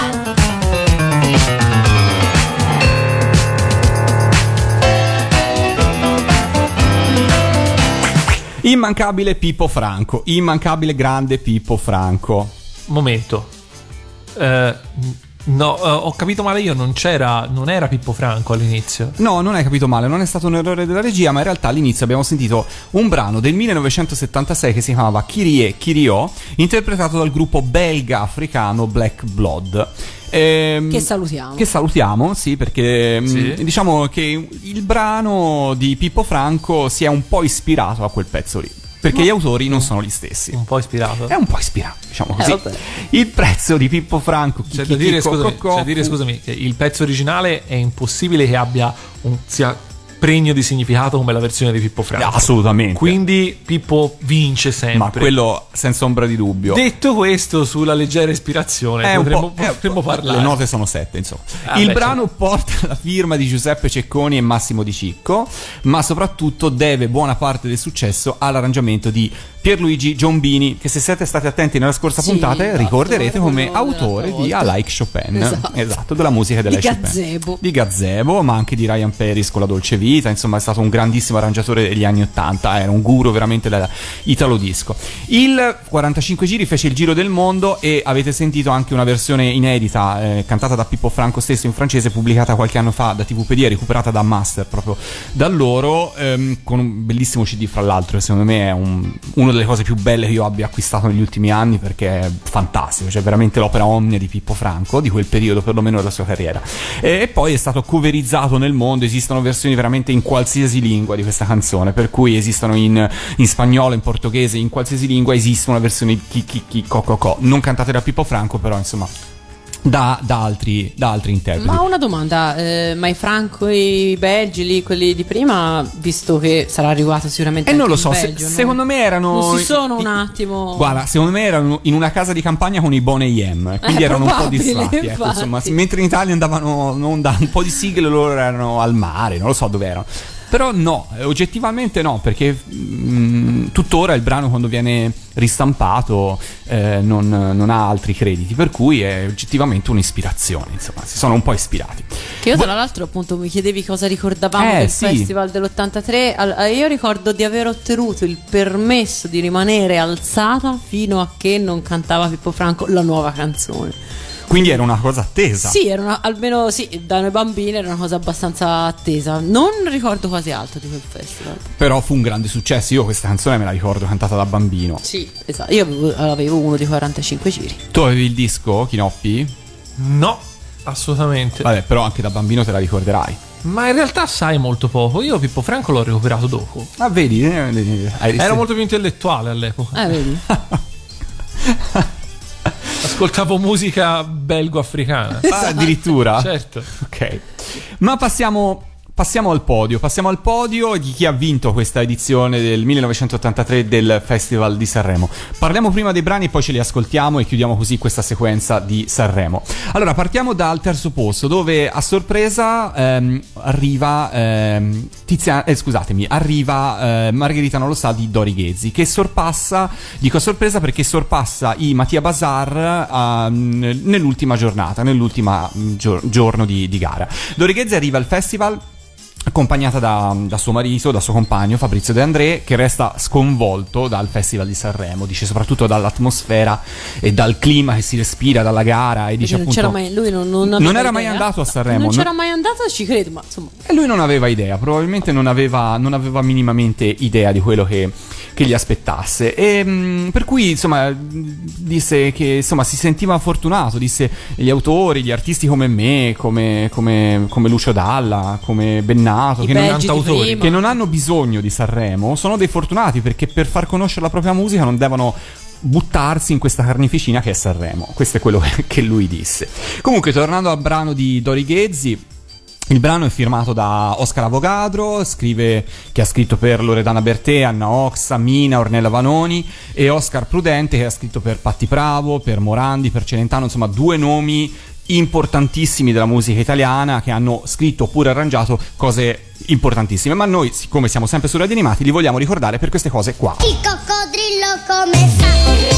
Speaker 3: Immancabile Pippo Franco, immancabile grande Pippo Franco.
Speaker 4: Momento. Eh, no, eh, ho capito male io, non c'era, non era Pippo Franco all'inizio.
Speaker 3: No, non hai capito male, non è stato un errore della regia, ma in realtà all'inizio abbiamo sentito un brano del millenovecentosettantasei che si chiamava Kyrie Kyriò, interpretato dal gruppo belga africano Black Blood. Ehm,
Speaker 5: Che salutiamo.
Speaker 3: Che salutiamo, sì, perché
Speaker 4: Sì.
Speaker 3: mh, diciamo che il brano di Pippo Franco si è un po' ispirato a quel pezzo lì, perché gli autori non sono gli stessi.
Speaker 4: Un po' ispirato.
Speaker 3: È un po' ispirato, diciamo così.
Speaker 5: vabbè.
Speaker 3: Il prezzo di Pippo Franco, chi-
Speaker 4: C'è
Speaker 3: chi-
Speaker 4: da dire,
Speaker 3: chi- co-
Speaker 4: scusami,
Speaker 3: co-
Speaker 4: c'è da dire,
Speaker 3: fu-
Speaker 4: scusami, che il pezzo originale è impossibile che abbia un sia pregno di significato come la versione di Pippo Franco.
Speaker 3: Assolutamente.
Speaker 4: Quindi Pippo vince sempre.
Speaker 3: Ma quello senza ombra di dubbio.
Speaker 4: Detto questo, sulla leggera ispirazione
Speaker 3: È un
Speaker 4: potremmo,
Speaker 3: po'- è un
Speaker 4: potremmo
Speaker 3: po'-
Speaker 4: parlare.
Speaker 3: Le note sono sette, insomma.
Speaker 4: Ah,
Speaker 3: il
Speaker 4: beh,
Speaker 3: brano porta la firma di Giuseppe Cecconi e Massimo Di Cicco, ma soprattutto deve buona parte del successo all'arrangiamento di Pierluigi Giombini, che se siete stati attenti nella scorsa
Speaker 5: Sì,
Speaker 3: puntata
Speaker 5: esatto,
Speaker 3: ricorderete come
Speaker 5: quello
Speaker 3: autore
Speaker 5: dell'altra
Speaker 3: di I
Speaker 5: volta.
Speaker 3: Like Chopin.
Speaker 5: Esatto.
Speaker 3: Esatto, della musica della
Speaker 5: Di
Speaker 3: Chopin.
Speaker 5: Gazebo.
Speaker 3: Di Gazebo, ma anche di Ryan Paris con La Dolce Vita. Insomma, è stato un grandissimo arrangiatore degli anni ottanta, era un guru veramente dell'italo disco. Il quarantacinque giri fece il giro del mondo e avete sentito anche una versione inedita eh, cantata da Pippo Franco stesso in francese, pubblicata qualche anno fa da TVpedia, recuperata da Master proprio da loro, ehm, con un bellissimo C D fra l'altro, e secondo me è un- uno delle cose più belle che io abbia acquistato negli ultimi anni, perché è fantastico, cioè veramente l'opera omnia di Pippo Franco, di quel periodo perlomeno della sua carriera. E poi è stato coverizzato nel mondo, esistono versioni veramente in qualsiasi lingua di questa canzone, per cui esistono in, in spagnolo, in portoghese, in qualsiasi lingua esiste una versione di chi chi chi co co co, non cantate da Pippo Franco, però insomma Da, da, altri, da altri interpreti.
Speaker 5: Ma una domanda, eh, ma i franco i belgi lì, quelli di prima, visto che sarà arrivato sicuramente
Speaker 3: e
Speaker 5: anche
Speaker 3: non lo
Speaker 5: in
Speaker 3: so,
Speaker 5: Belgio,
Speaker 3: se,
Speaker 5: no?
Speaker 3: secondo me erano
Speaker 5: non si sono
Speaker 3: i,
Speaker 5: un attimo
Speaker 3: guarda, secondo me erano in una casa di campagna con i Boney M, quindi
Speaker 5: Eh,
Speaker 3: erano un po'
Speaker 5: probabile,
Speaker 3: distratti, ecco,
Speaker 5: infatti.
Speaker 3: insomma, mentre in Italia andavano non da un po' di sigle, loro erano al mare, non lo so dove erano. Però no, oggettivamente no, perché mh, tuttora il brano, quando viene ristampato, eh, non, non ha altri crediti, per cui è oggettivamente un'ispirazione, insomma, si sono un po' ispirati.
Speaker 5: Che io tra l'altro appunto mi chiedevi cosa ricordavamo
Speaker 3: Eh,
Speaker 5: del
Speaker 3: sì.
Speaker 5: festival dell'ottantatré. All- io ricordo di aver ottenuto il permesso di rimanere alzata fino a che non cantava Pippo Franco la nuova canzone.
Speaker 3: Quindi era una cosa attesa.
Speaker 5: Sì, era una, almeno sì, da noi bambini era una cosa abbastanza attesa. Non ricordo quasi altro di quel festival.
Speaker 3: Però fu un grande successo, io questa canzone me la ricordo cantata da bambino.
Speaker 5: Sì, esatto. Io avevo, avevo uno di quarantacinque giri.
Speaker 3: Tu avevi il disco, Chinoppi?
Speaker 4: No, assolutamente.
Speaker 3: Vabbè, però anche da bambino te la ricorderai.
Speaker 4: Ma in realtà sai molto poco. Io Pippo Franco l'ho recuperato dopo.
Speaker 3: Ah, vedi? eh, eh, hai
Speaker 4: Ero molto più intellettuale all'epoca.
Speaker 5: Eh, vedi?
Speaker 4: Ascoltavo musica belgo-africana.
Speaker 3: Ah, addirittura?
Speaker 4: Certo.
Speaker 3: Ok. Ma passiamo, passiamo al podio. Passiamo al podio di chi ha vinto questa edizione del millenovecentottantatré del Festival di Sanremo. Parliamo prima dei brani e poi ce li ascoltiamo e chiudiamo così questa sequenza di Sanremo. Allora, partiamo dal terzo posto, dove a sorpresa ehm, arriva ehm, Tiziana, eh, scusatemi, arriva eh, Margherita non lo sa di Dori Ghezzi, che sorpassa, dico a sorpresa perché sorpassa i Mattia Bazar ehm, nell'ultima giornata, nell'ultima gio- giorno di, di gara. Dori Ghezzi arriva al festival accompagnata da, da suo marito, da suo compagno Fabrizio De André, che resta sconvolto dal Festival di Sanremo, dice soprattutto dall'atmosfera e dal clima che si respira dalla gara, e dice
Speaker 5: non
Speaker 3: appunto
Speaker 5: c'era mai, lui non, non,
Speaker 3: non
Speaker 5: aveva
Speaker 3: era mai
Speaker 5: idea.
Speaker 3: andato a Sanremo,
Speaker 5: Non c'era
Speaker 3: non-
Speaker 5: mai andato, ci credo, ma insomma.
Speaker 3: e lui non aveva idea, probabilmente non aveva, non aveva minimamente idea di quello che, che gli aspettasse, e mh, per cui insomma disse che insomma si sentiva fortunato, disse gli autori, gli artisti come me, come, come, come Lucio Dalla, come Bennato,
Speaker 5: I
Speaker 3: che non,
Speaker 5: belgi di
Speaker 3: cantautori,
Speaker 5: prima.
Speaker 3: che non hanno bisogno di Sanremo, sono dei fortunati, perché per far conoscere la propria musica non devono buttarsi in questa carneficina che è Sanremo. Questo è quello che lui disse. Comunque, tornando al brano di Dori Ghezzi, il brano è firmato da Oscar Avogadro, scrive, che ha scritto per Loredana Bertè, Anna Oxa, Mina, Ornella Vanoni, e Oscar Prudente, che ha scritto per Patti Bravo, per Morandi, per Celentano, insomma due nomi importantissimi della musica italiana che hanno scritto oppure arrangiato cose importantissime. Ma noi, siccome siamo sempre su Radio Animati, li vogliamo ricordare per queste cose qua.
Speaker 10: Il coccodrillo come fa?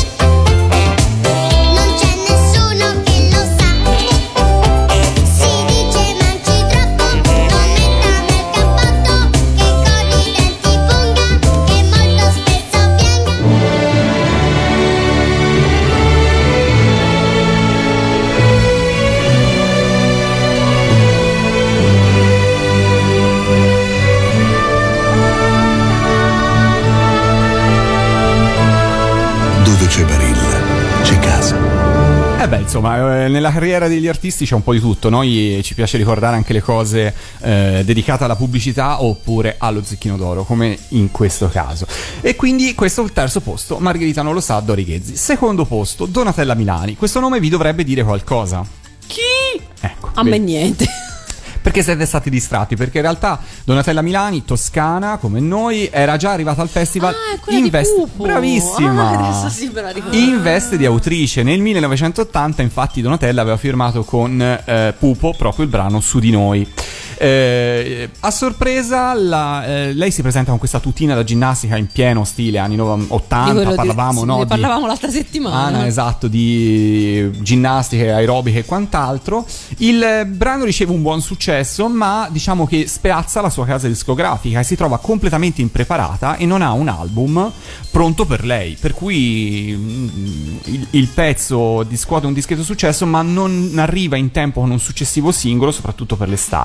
Speaker 10: Non c'è nessuno che lo sa. Si dice mangi troppo, non metta nel cappotto, che con i denti funga, che molto spesso pianga.
Speaker 11: Dove c'è Barilla, c'è casa.
Speaker 3: Eh beh, insomma, eh, nella carriera degli artisti c'è un po' di tutto. Noi ci piace ricordare anche le cose eh, dedicate alla pubblicità oppure allo Zecchino d'Oro, come in questo caso. E quindi questo è il terzo posto, Margherita non lo sa, Dori Ghezzi. Secondo posto, Donatella Milani. Questo nome vi dovrebbe dire qualcosa.
Speaker 5: Chi?
Speaker 3: Ecco,
Speaker 5: A me
Speaker 3: vedi.
Speaker 5: niente.
Speaker 3: Perché siete stati distratti? Perché in realtà Donatella Milani, toscana come noi, era già arrivata al festival
Speaker 5: Ah, è quella
Speaker 3: in
Speaker 5: di
Speaker 3: veste,
Speaker 5: Pupo.
Speaker 3: bravissima,
Speaker 5: Ah, adesso sì me la ricordo.
Speaker 3: in veste di autrice. Nel millenovecentottanta infatti Donatella aveva firmato con eh, Pupo proprio il brano Su di noi. Eh, a sorpresa la, eh, lei si presenta con questa tutina da ginnastica in pieno stile anni ottanta,
Speaker 5: Di quello di-
Speaker 3: parlavamo
Speaker 5: sì,
Speaker 3: no,
Speaker 5: ne
Speaker 3: di-
Speaker 5: parlavamo l'altra settimana.
Speaker 3: Ah, esatto, di ginnastiche, aerobiche e quant'altro. Il eh, brano riceve un buon successo, ma diciamo che spiazza la sua casa discografica e si trova completamente impreparata e non ha un album pronto per lei, per cui mm, il, il pezzo riscuote un discreto successo, ma non arriva in tempo con un successivo singolo, soprattutto per l'estate, e questo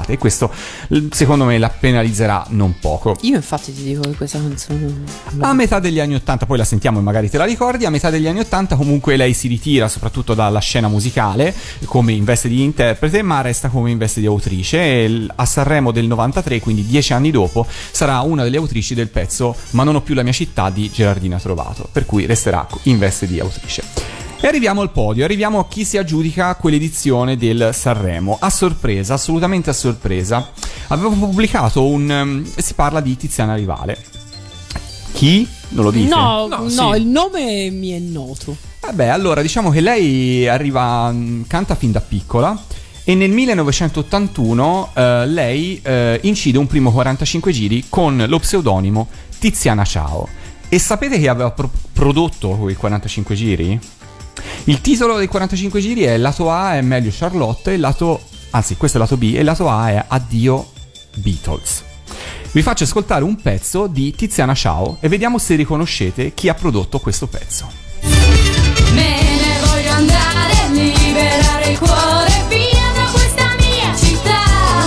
Speaker 3: questo secondo me la penalizzerà non poco.
Speaker 5: Io infatti ti dico che questa canzone
Speaker 3: A metà degli anni ottanta, poi la sentiamo e magari te la ricordi, a metà degli anni ottanta comunque lei si ritira soprattutto dalla scena musicale come in veste di interprete, ma resta come in veste di autrice, e a Sanremo del novantatré, quindi dieci anni dopo, sarà una delle autrici del pezzo Ma non ho più la mia città di Gerardina Trovato, per cui resterà in veste di autrice. E arriviamo al podio, arriviamo a chi si aggiudica quell'edizione del Sanremo. A sorpresa, assolutamente a sorpresa, avevo pubblicato un... Um, si parla di Tiziana Rivale. Chi? Non lo dite?
Speaker 5: No,
Speaker 4: No,
Speaker 5: no,
Speaker 4: sì.
Speaker 5: il nome mi è noto.
Speaker 3: Vabbè, allora diciamo che lei arriva, mh, canta fin da piccola, e nel millenovecentottantuno eh, lei eh, incide un primo quarantacinque giri con lo pseudonimo Tiziana Ciao. E sapete chi aveva pro- prodotto quei quarantacinque giri? Il titolo dei quarantacinque giri è lato A è Meglio Charlotte, e lato, anzi questo è lato B, e lato A è Addio Beatles. Vi faccio ascoltare un pezzo di Tiziana Ciao e vediamo se riconoscete chi ha prodotto questo pezzo.
Speaker 6: Me ne voglio andare, liberare il cuore via da questa mia città.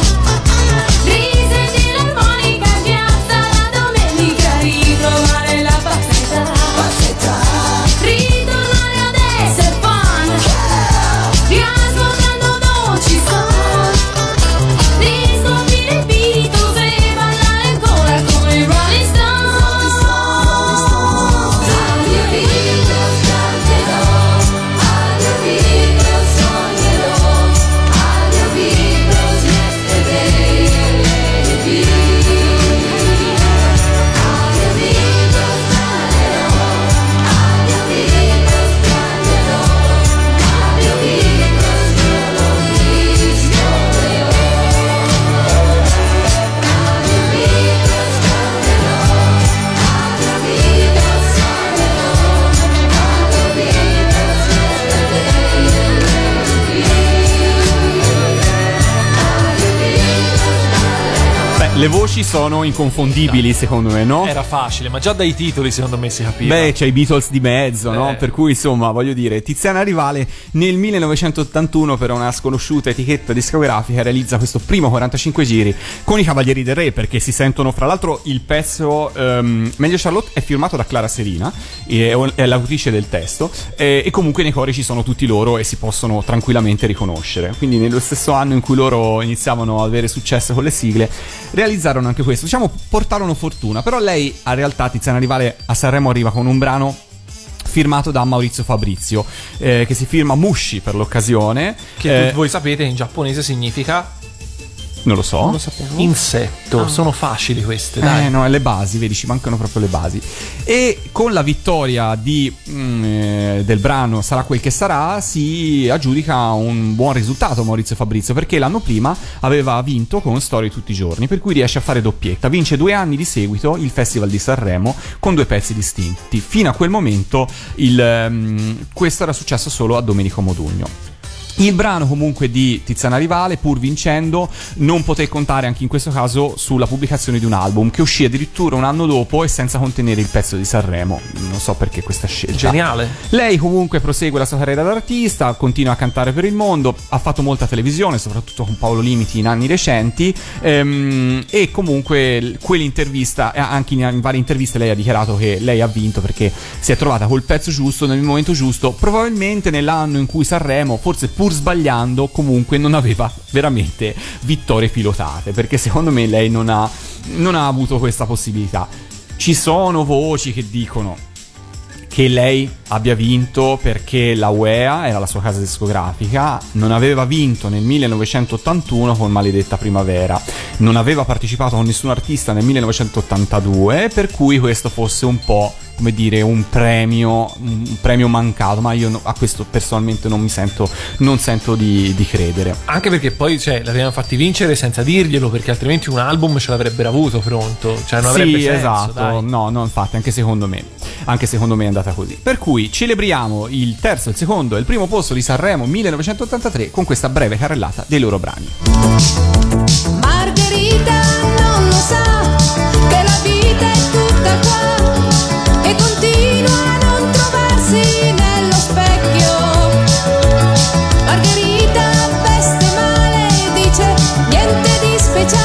Speaker 6: Risenti l'armonica in piazza la domenica, ritrovare la pazzità. Ritornare ad essere fan, riascoltando dolci son, riscoprire i Beatles e ballare ancora come i Rolling Stones. Addio Beatles, canterò, addio Beatles, sognerò, addio Beatles, yesterday and let it be. Addio Beatles, canterò, addio Beatles, canterò, addio Beatles, io non ti scorderò. Addio Beatles, canterò, addio Beatles, sognerò, addio Beatles, yesterday and let it be. Addio Beatles,
Speaker 3: Beh, le voci sono inconfondibili secondo me, no?
Speaker 4: Era facile, ma già dai titoli secondo me si capiva.
Speaker 3: Beh, c'è i Beatles di mezzo, no?
Speaker 4: Eh.
Speaker 3: Per cui, insomma, voglio dire, Tiziana Rivale nel millenovecentottantuno per una sconosciuta etichetta discografica realizza questo primo quarantacinque giri con i Cavalieri del Re, perché si sentono, fra l'altro, il pezzo ehm, Meglio Charlotte è firmato da Clara Serina, è, è l'autrice del testo, e, e comunque nei cori ci sono tutti loro e si possono tranquillamente riconoscere. Quindi nello stesso anno in cui loro iniziavano ad avere successo con le sigle, realizzarono anche questo. Diciamo, portarono fortuna, però lei, a realtà, Tiziana Rivale a Sanremo arriva con un brano firmato da Maurizio Fabrizio, eh, che si firma Mushi per l'occasione.
Speaker 4: Che
Speaker 3: Eh,
Speaker 4: tu- voi sapete in giapponese significa
Speaker 3: non lo so.
Speaker 5: Non lo sappiamo.
Speaker 4: insetto.
Speaker 5: Ah.
Speaker 4: Sono facili queste, dai.
Speaker 3: Eh no, le basi, vedi, ci mancano proprio le basi. E con la vittoria di, mm, eh, del brano Sarà quel che sarà, si aggiudica un buon risultato Maurizio Fabrizio, perché l'anno prima aveva vinto con Storie tutti i giorni, per cui riesce a fare doppietta. Vince due anni di seguito il Festival di Sanremo con due pezzi distinti. Fino a quel momento il, ehm, questo era successo solo a Domenico Modugno. Il brano comunque di Tiziana Rivale, pur vincendo, non poté contare anche in questo caso sulla pubblicazione di un album che uscì addirittura un anno dopo e senza contenere il pezzo di Sanremo. Non so perché questa scelta.
Speaker 4: Geniale.
Speaker 3: Lei comunque prosegue la sua carriera d'artista, continua a cantare per il mondo, ha fatto molta televisione, soprattutto con Paolo Limiti in anni recenti, ehm, e comunque quell'intervista, eh, anche in, in varie interviste lei ha dichiarato che lei ha vinto perché si è trovata col pezzo giusto, nel momento giusto, probabilmente nell'anno in cui Sanremo, forse pur sbagliando, comunque non aveva veramente vittorie pilotate, perché secondo me lei non ha, non ha avuto questa possibilità. Ci sono voci che dicono che lei abbia vinto perché la U E A era la sua casa discografica, non aveva vinto nel millenovecentottantuno con Maledetta Primavera, non aveva partecipato con nessun artista nel millenovecentottantadue, per cui questo fosse un po', come dire, un premio, un premio mancato, ma io no- a questo personalmente non mi sento, non sento di, di credere.
Speaker 4: Anche perché poi, cioè, l'avevano fatti vincere senza dirglielo, perché altrimenti un album ce l'avrebbero avuto pronto. Cioè, non avrebbe
Speaker 3: Sì,
Speaker 4: senso,
Speaker 3: esatto,
Speaker 4: dai.
Speaker 3: no, no, infatti, anche secondo me, anche secondo me è andata così. Per cui celebriamo il terzo, il secondo e il primo posto di Sanremo millenovecentottantatré con questa breve carrellata dei loro brani.
Speaker 6: Margherita non lo sa che la vita è tutta qua e continua a non trovarsi nello specchio. Margherita veste male, dice niente di speciale.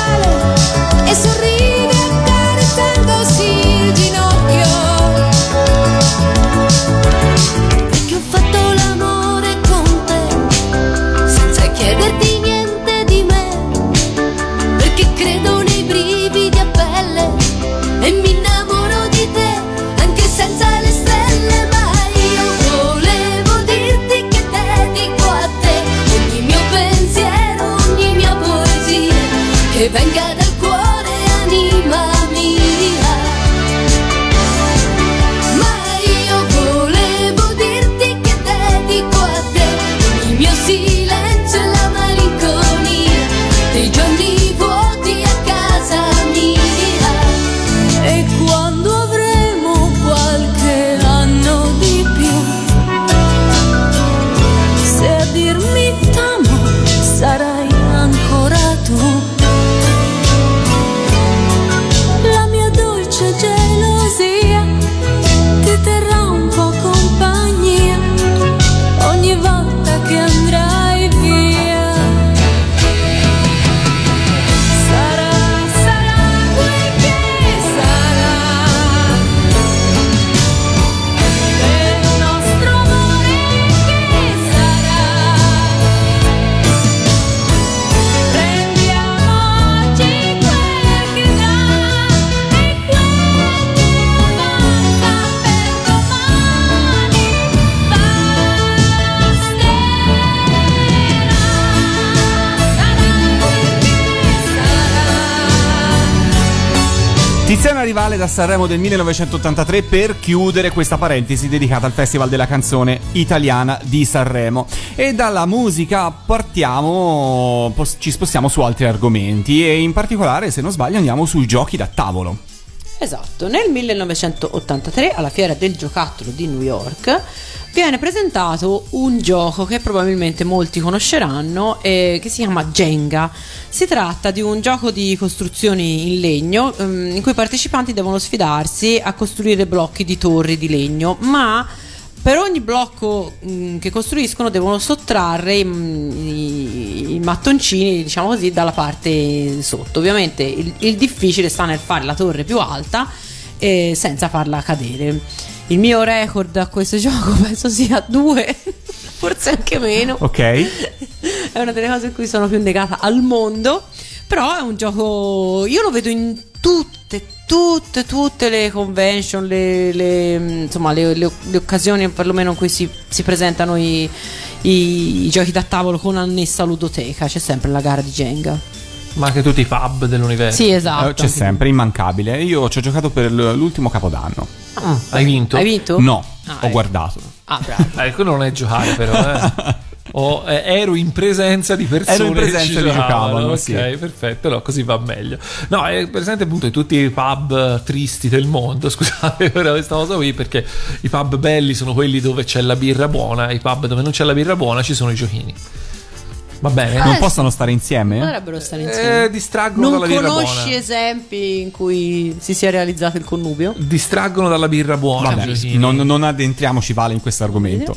Speaker 3: Tiziana Rivale da Sanremo del millenovecentottantatré per chiudere questa parentesi dedicata al Festival della canzone italiana di Sanremo. E dalla musica partiamo, pos- ci spostiamo su altri argomenti e in particolare, se non sbaglio, andiamo sui giochi da tavolo.
Speaker 5: Esatto, nel millenovecentottantatré alla Fiera del Giocattolo di New York viene presentato un gioco che probabilmente molti conosceranno e che si chiama Jenga. Si tratta di un gioco di costruzioni in legno um, in cui i partecipanti devono sfidarsi a costruire blocchi di torri di legno, ma per ogni blocco mh, che costruiscono devono sottrarre i, i, i mattoncini, diciamo così, dalla parte sotto. Ovviamente il, il difficile sta nel fare la torre più alta eh, senza farla cadere. Il mio record a questo gioco penso sia due, forse anche meno.
Speaker 3: Ok.
Speaker 5: È una delle cose in cui sono più negata al mondo. Però è un gioco, io lo vedo in tutte, tutte, tutte le convention, le, le, insomma le, le, le occasioni perlomeno in cui si, si presentano i, i, i giochi da tavolo con annessa ludoteca. C'è sempre la gara di Jenga.
Speaker 4: Ma anche tutti i pub dell'universo.
Speaker 5: Sì, esatto.
Speaker 3: Eh, c'è sempre, immancabile. Io ci ho giocato per l- l'ultimo Capodanno.
Speaker 5: Ah,
Speaker 4: Hai vinto?
Speaker 5: Hai vinto?
Speaker 3: No,
Speaker 5: Ah,
Speaker 3: ho
Speaker 5: eh.
Speaker 3: guardato.
Speaker 5: Ah, bravo.
Speaker 4: Eh, quello non è giocare però, eh. O, eh, ero in presenza di persone
Speaker 3: Ero in presenza
Speaker 4: che ci
Speaker 3: di
Speaker 4: giocavano,
Speaker 3: giocavano,
Speaker 4: ok,
Speaker 3: sì.
Speaker 4: perfetto, no, così va meglio. No, è presente appunto di tutti i pub tristi del mondo, scusate per questa cosa qui, perché i pub belli sono quelli dove c'è la birra buona, i pub dove non c'è la birra buona ci sono i giochini. Va bene?
Speaker 5: Eh,
Speaker 3: Non
Speaker 5: sì.
Speaker 3: possono stare insieme?
Speaker 5: Potrebbero stare insieme.
Speaker 4: Eh, distraggono
Speaker 5: Non
Speaker 4: dalla birra
Speaker 5: conosci
Speaker 4: buona.
Speaker 5: esempi in cui si sia realizzato il connubio?
Speaker 4: Distraggono dalla birra buona. i
Speaker 3: Vabbè,
Speaker 4: giochini.
Speaker 3: non, non addentriamoci, Vale, in questo argomento.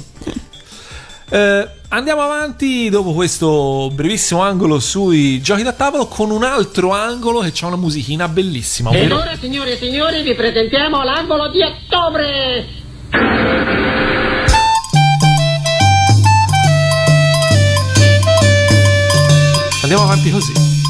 Speaker 4: Eh, andiamo avanti dopo questo brevissimo angolo sui giochi da tavolo con un altro angolo che c'ha una musichina bellissima.
Speaker 12: Ed
Speaker 4: ovvero-
Speaker 12: ora, signore e signori, vi presentiamo l'angolo di ottobre.
Speaker 4: Andiamo avanti così.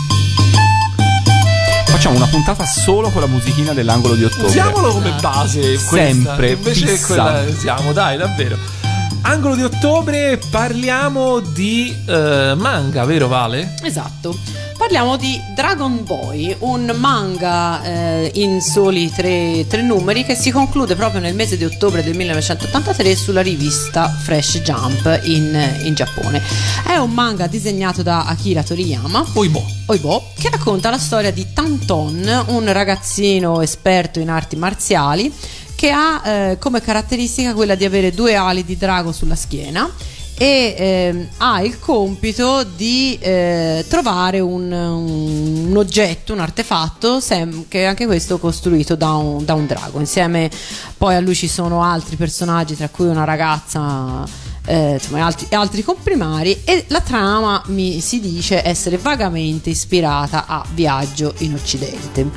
Speaker 3: Facciamo una puntata solo con la musichina dell'angolo di ottobre.
Speaker 4: Usiamolo come base questa.
Speaker 3: Sempre,
Speaker 4: Invece
Speaker 3: fissa.
Speaker 4: quella usiamo, dai, davvero. Angolo di ottobre, parliamo di eh, manga, vero Vale?
Speaker 5: Esatto. Parliamo di Dragon Boy, un manga eh, in soli tre, tre numeri che si conclude proprio nel mese di ottobre del millenovecentottantatré sulla rivista Fresh Jump in, in Giappone. È un manga disegnato da Akira Toriyama,
Speaker 4: Oibo.
Speaker 5: Oibo, che racconta la storia di Tanton, un ragazzino esperto in arti marziali che ha eh, come caratteristica quella di avere due ali di drago sulla schiena e eh, ha il compito di eh, trovare un, un, un oggetto, un artefatto sem- che è anche questo costruito da un, da un drago. Insieme poi a lui ci sono altri personaggi, tra cui una ragazza, eh, insomma, e altri, e altri comprimari, e la trama mi si dice essere vagamente ispirata a Viaggio in Occidente.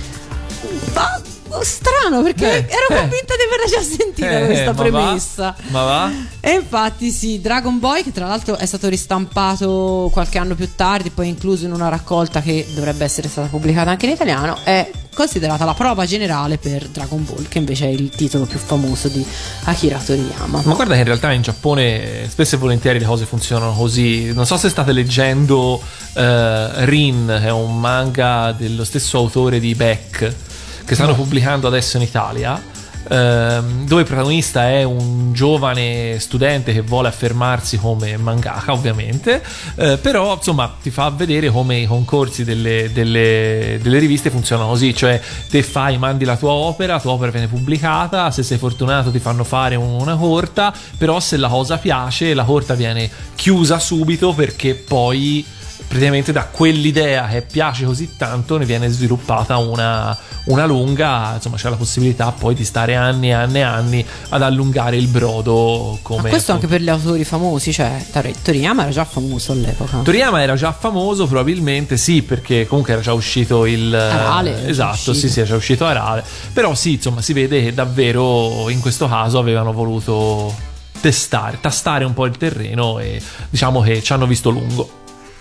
Speaker 5: Ma strano, perché
Speaker 4: Eh,
Speaker 5: ero
Speaker 4: eh.
Speaker 5: convinta di averla già sentita
Speaker 4: Eh,
Speaker 5: questa
Speaker 4: ma
Speaker 5: premessa.
Speaker 4: va? Ma va?
Speaker 5: E infatti sì, Dragon Boy, che tra l'altro è stato ristampato qualche anno più tardi, poi incluso in una raccolta che dovrebbe essere stata pubblicata anche in italiano, è considerata la prova generale per Dragon Ball, che invece è il titolo più famoso di Akira Toriyama.
Speaker 4: Ma guarda che in realtà in Giappone spesso e volentieri le cose funzionano così. Non so se state leggendo eh, Rin, che è un manga dello stesso autore di Beck, che stanno pubblicando adesso in Italia, ehm, dove il protagonista è un giovane studente che vuole affermarsi come mangaka, ovviamente, eh, però insomma ti fa vedere come i concorsi delle, delle, delle riviste funzionano così, cioè te fai, mandi la tua opera, la tua opera viene pubblicata, se sei fortunato ti fanno fare una corta, però se la cosa piace la corta viene chiusa subito, perché poi praticamente da quell'idea che piace così tanto ne viene sviluppata una, una lunga, insomma c'è la possibilità poi di stare anni e anni e anni ad allungare il brodo, come
Speaker 5: Ma questo
Speaker 4: appunto-
Speaker 5: anche per gli autori famosi, cioè Tor- Toriyama era già famoso all'epoca.
Speaker 4: Toriyama era già famoso, probabilmente sì, perché comunque era già uscito il
Speaker 5: Arale, era già
Speaker 4: esatto,
Speaker 5: uscito.
Speaker 4: sì, sì, era già uscito Arale. Però sì, insomma, si vede che davvero in questo caso avevano voluto testare, tastare un po' il terreno e diciamo che ci hanno visto lungo.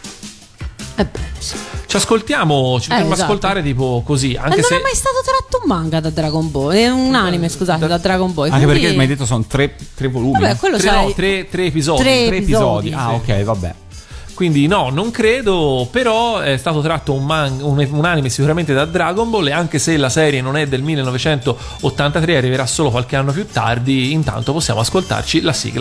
Speaker 5: Eh beh, sì.
Speaker 4: Ci ascoltiamo, ci
Speaker 5: Eh,
Speaker 4: potremmo
Speaker 5: esatto.
Speaker 4: ascoltare tipo così,
Speaker 5: Ma
Speaker 4: anche
Speaker 5: non
Speaker 4: se
Speaker 5: è mai stato tratto un manga da Dragon Ball, è un anime, scusate, da Dragon Ball.
Speaker 3: Anche
Speaker 5: quindi-
Speaker 3: perché mi hai detto sono tre, tre volumi.
Speaker 5: Vabbè, quello
Speaker 4: tre,
Speaker 5: sai.
Speaker 4: no, tre, tre episodi.
Speaker 5: Tre
Speaker 3: Tre episodi.
Speaker 5: episodi,
Speaker 3: Ah, ok, vabbè.
Speaker 4: quindi no, non credo, però è stato tratto un, man- un, un anime sicuramente da Dragon Ball, e anche se la serie non è del millenovecentottantatré, arriverà solo qualche anno più tardi, intanto possiamo ascoltarci la sigla.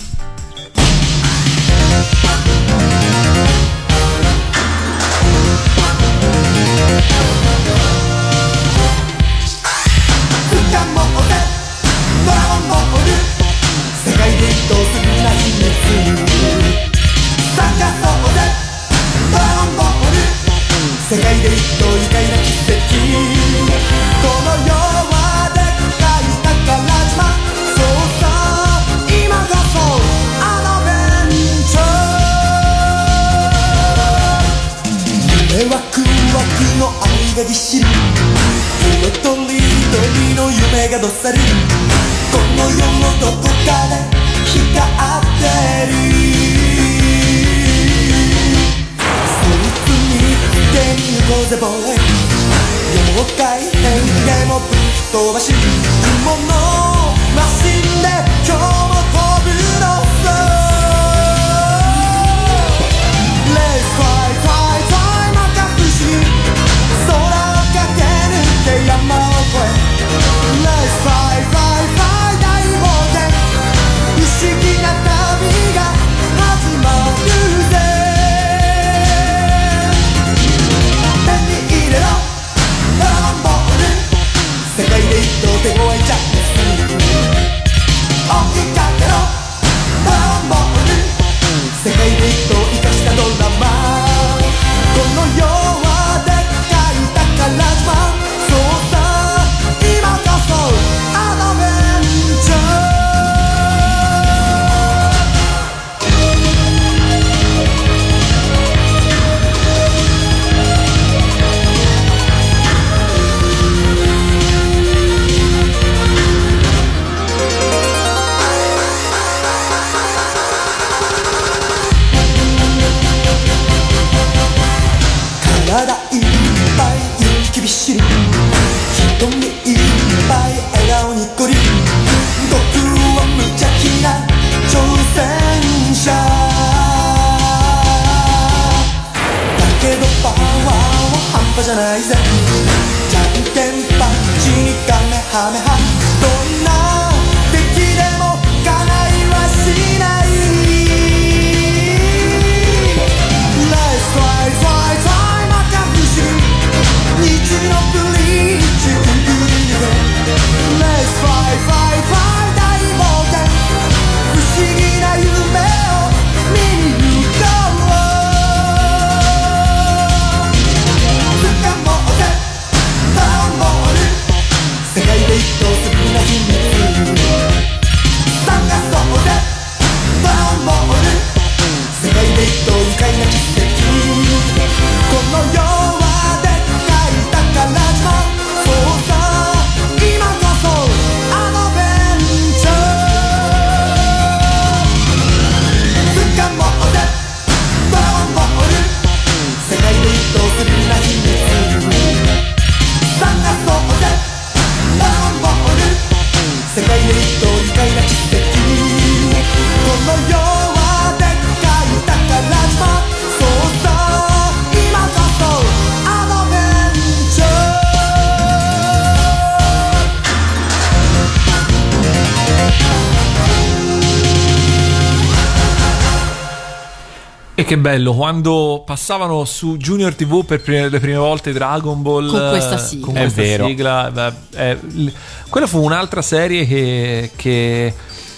Speaker 4: E che bello, quando passavano su Junior tivù per prime, le prime volte Dragon Ball
Speaker 5: con questa sigla,
Speaker 4: con questa
Speaker 3: è vero.
Speaker 4: sigla beh, è, quella fu un'altra serie che, che,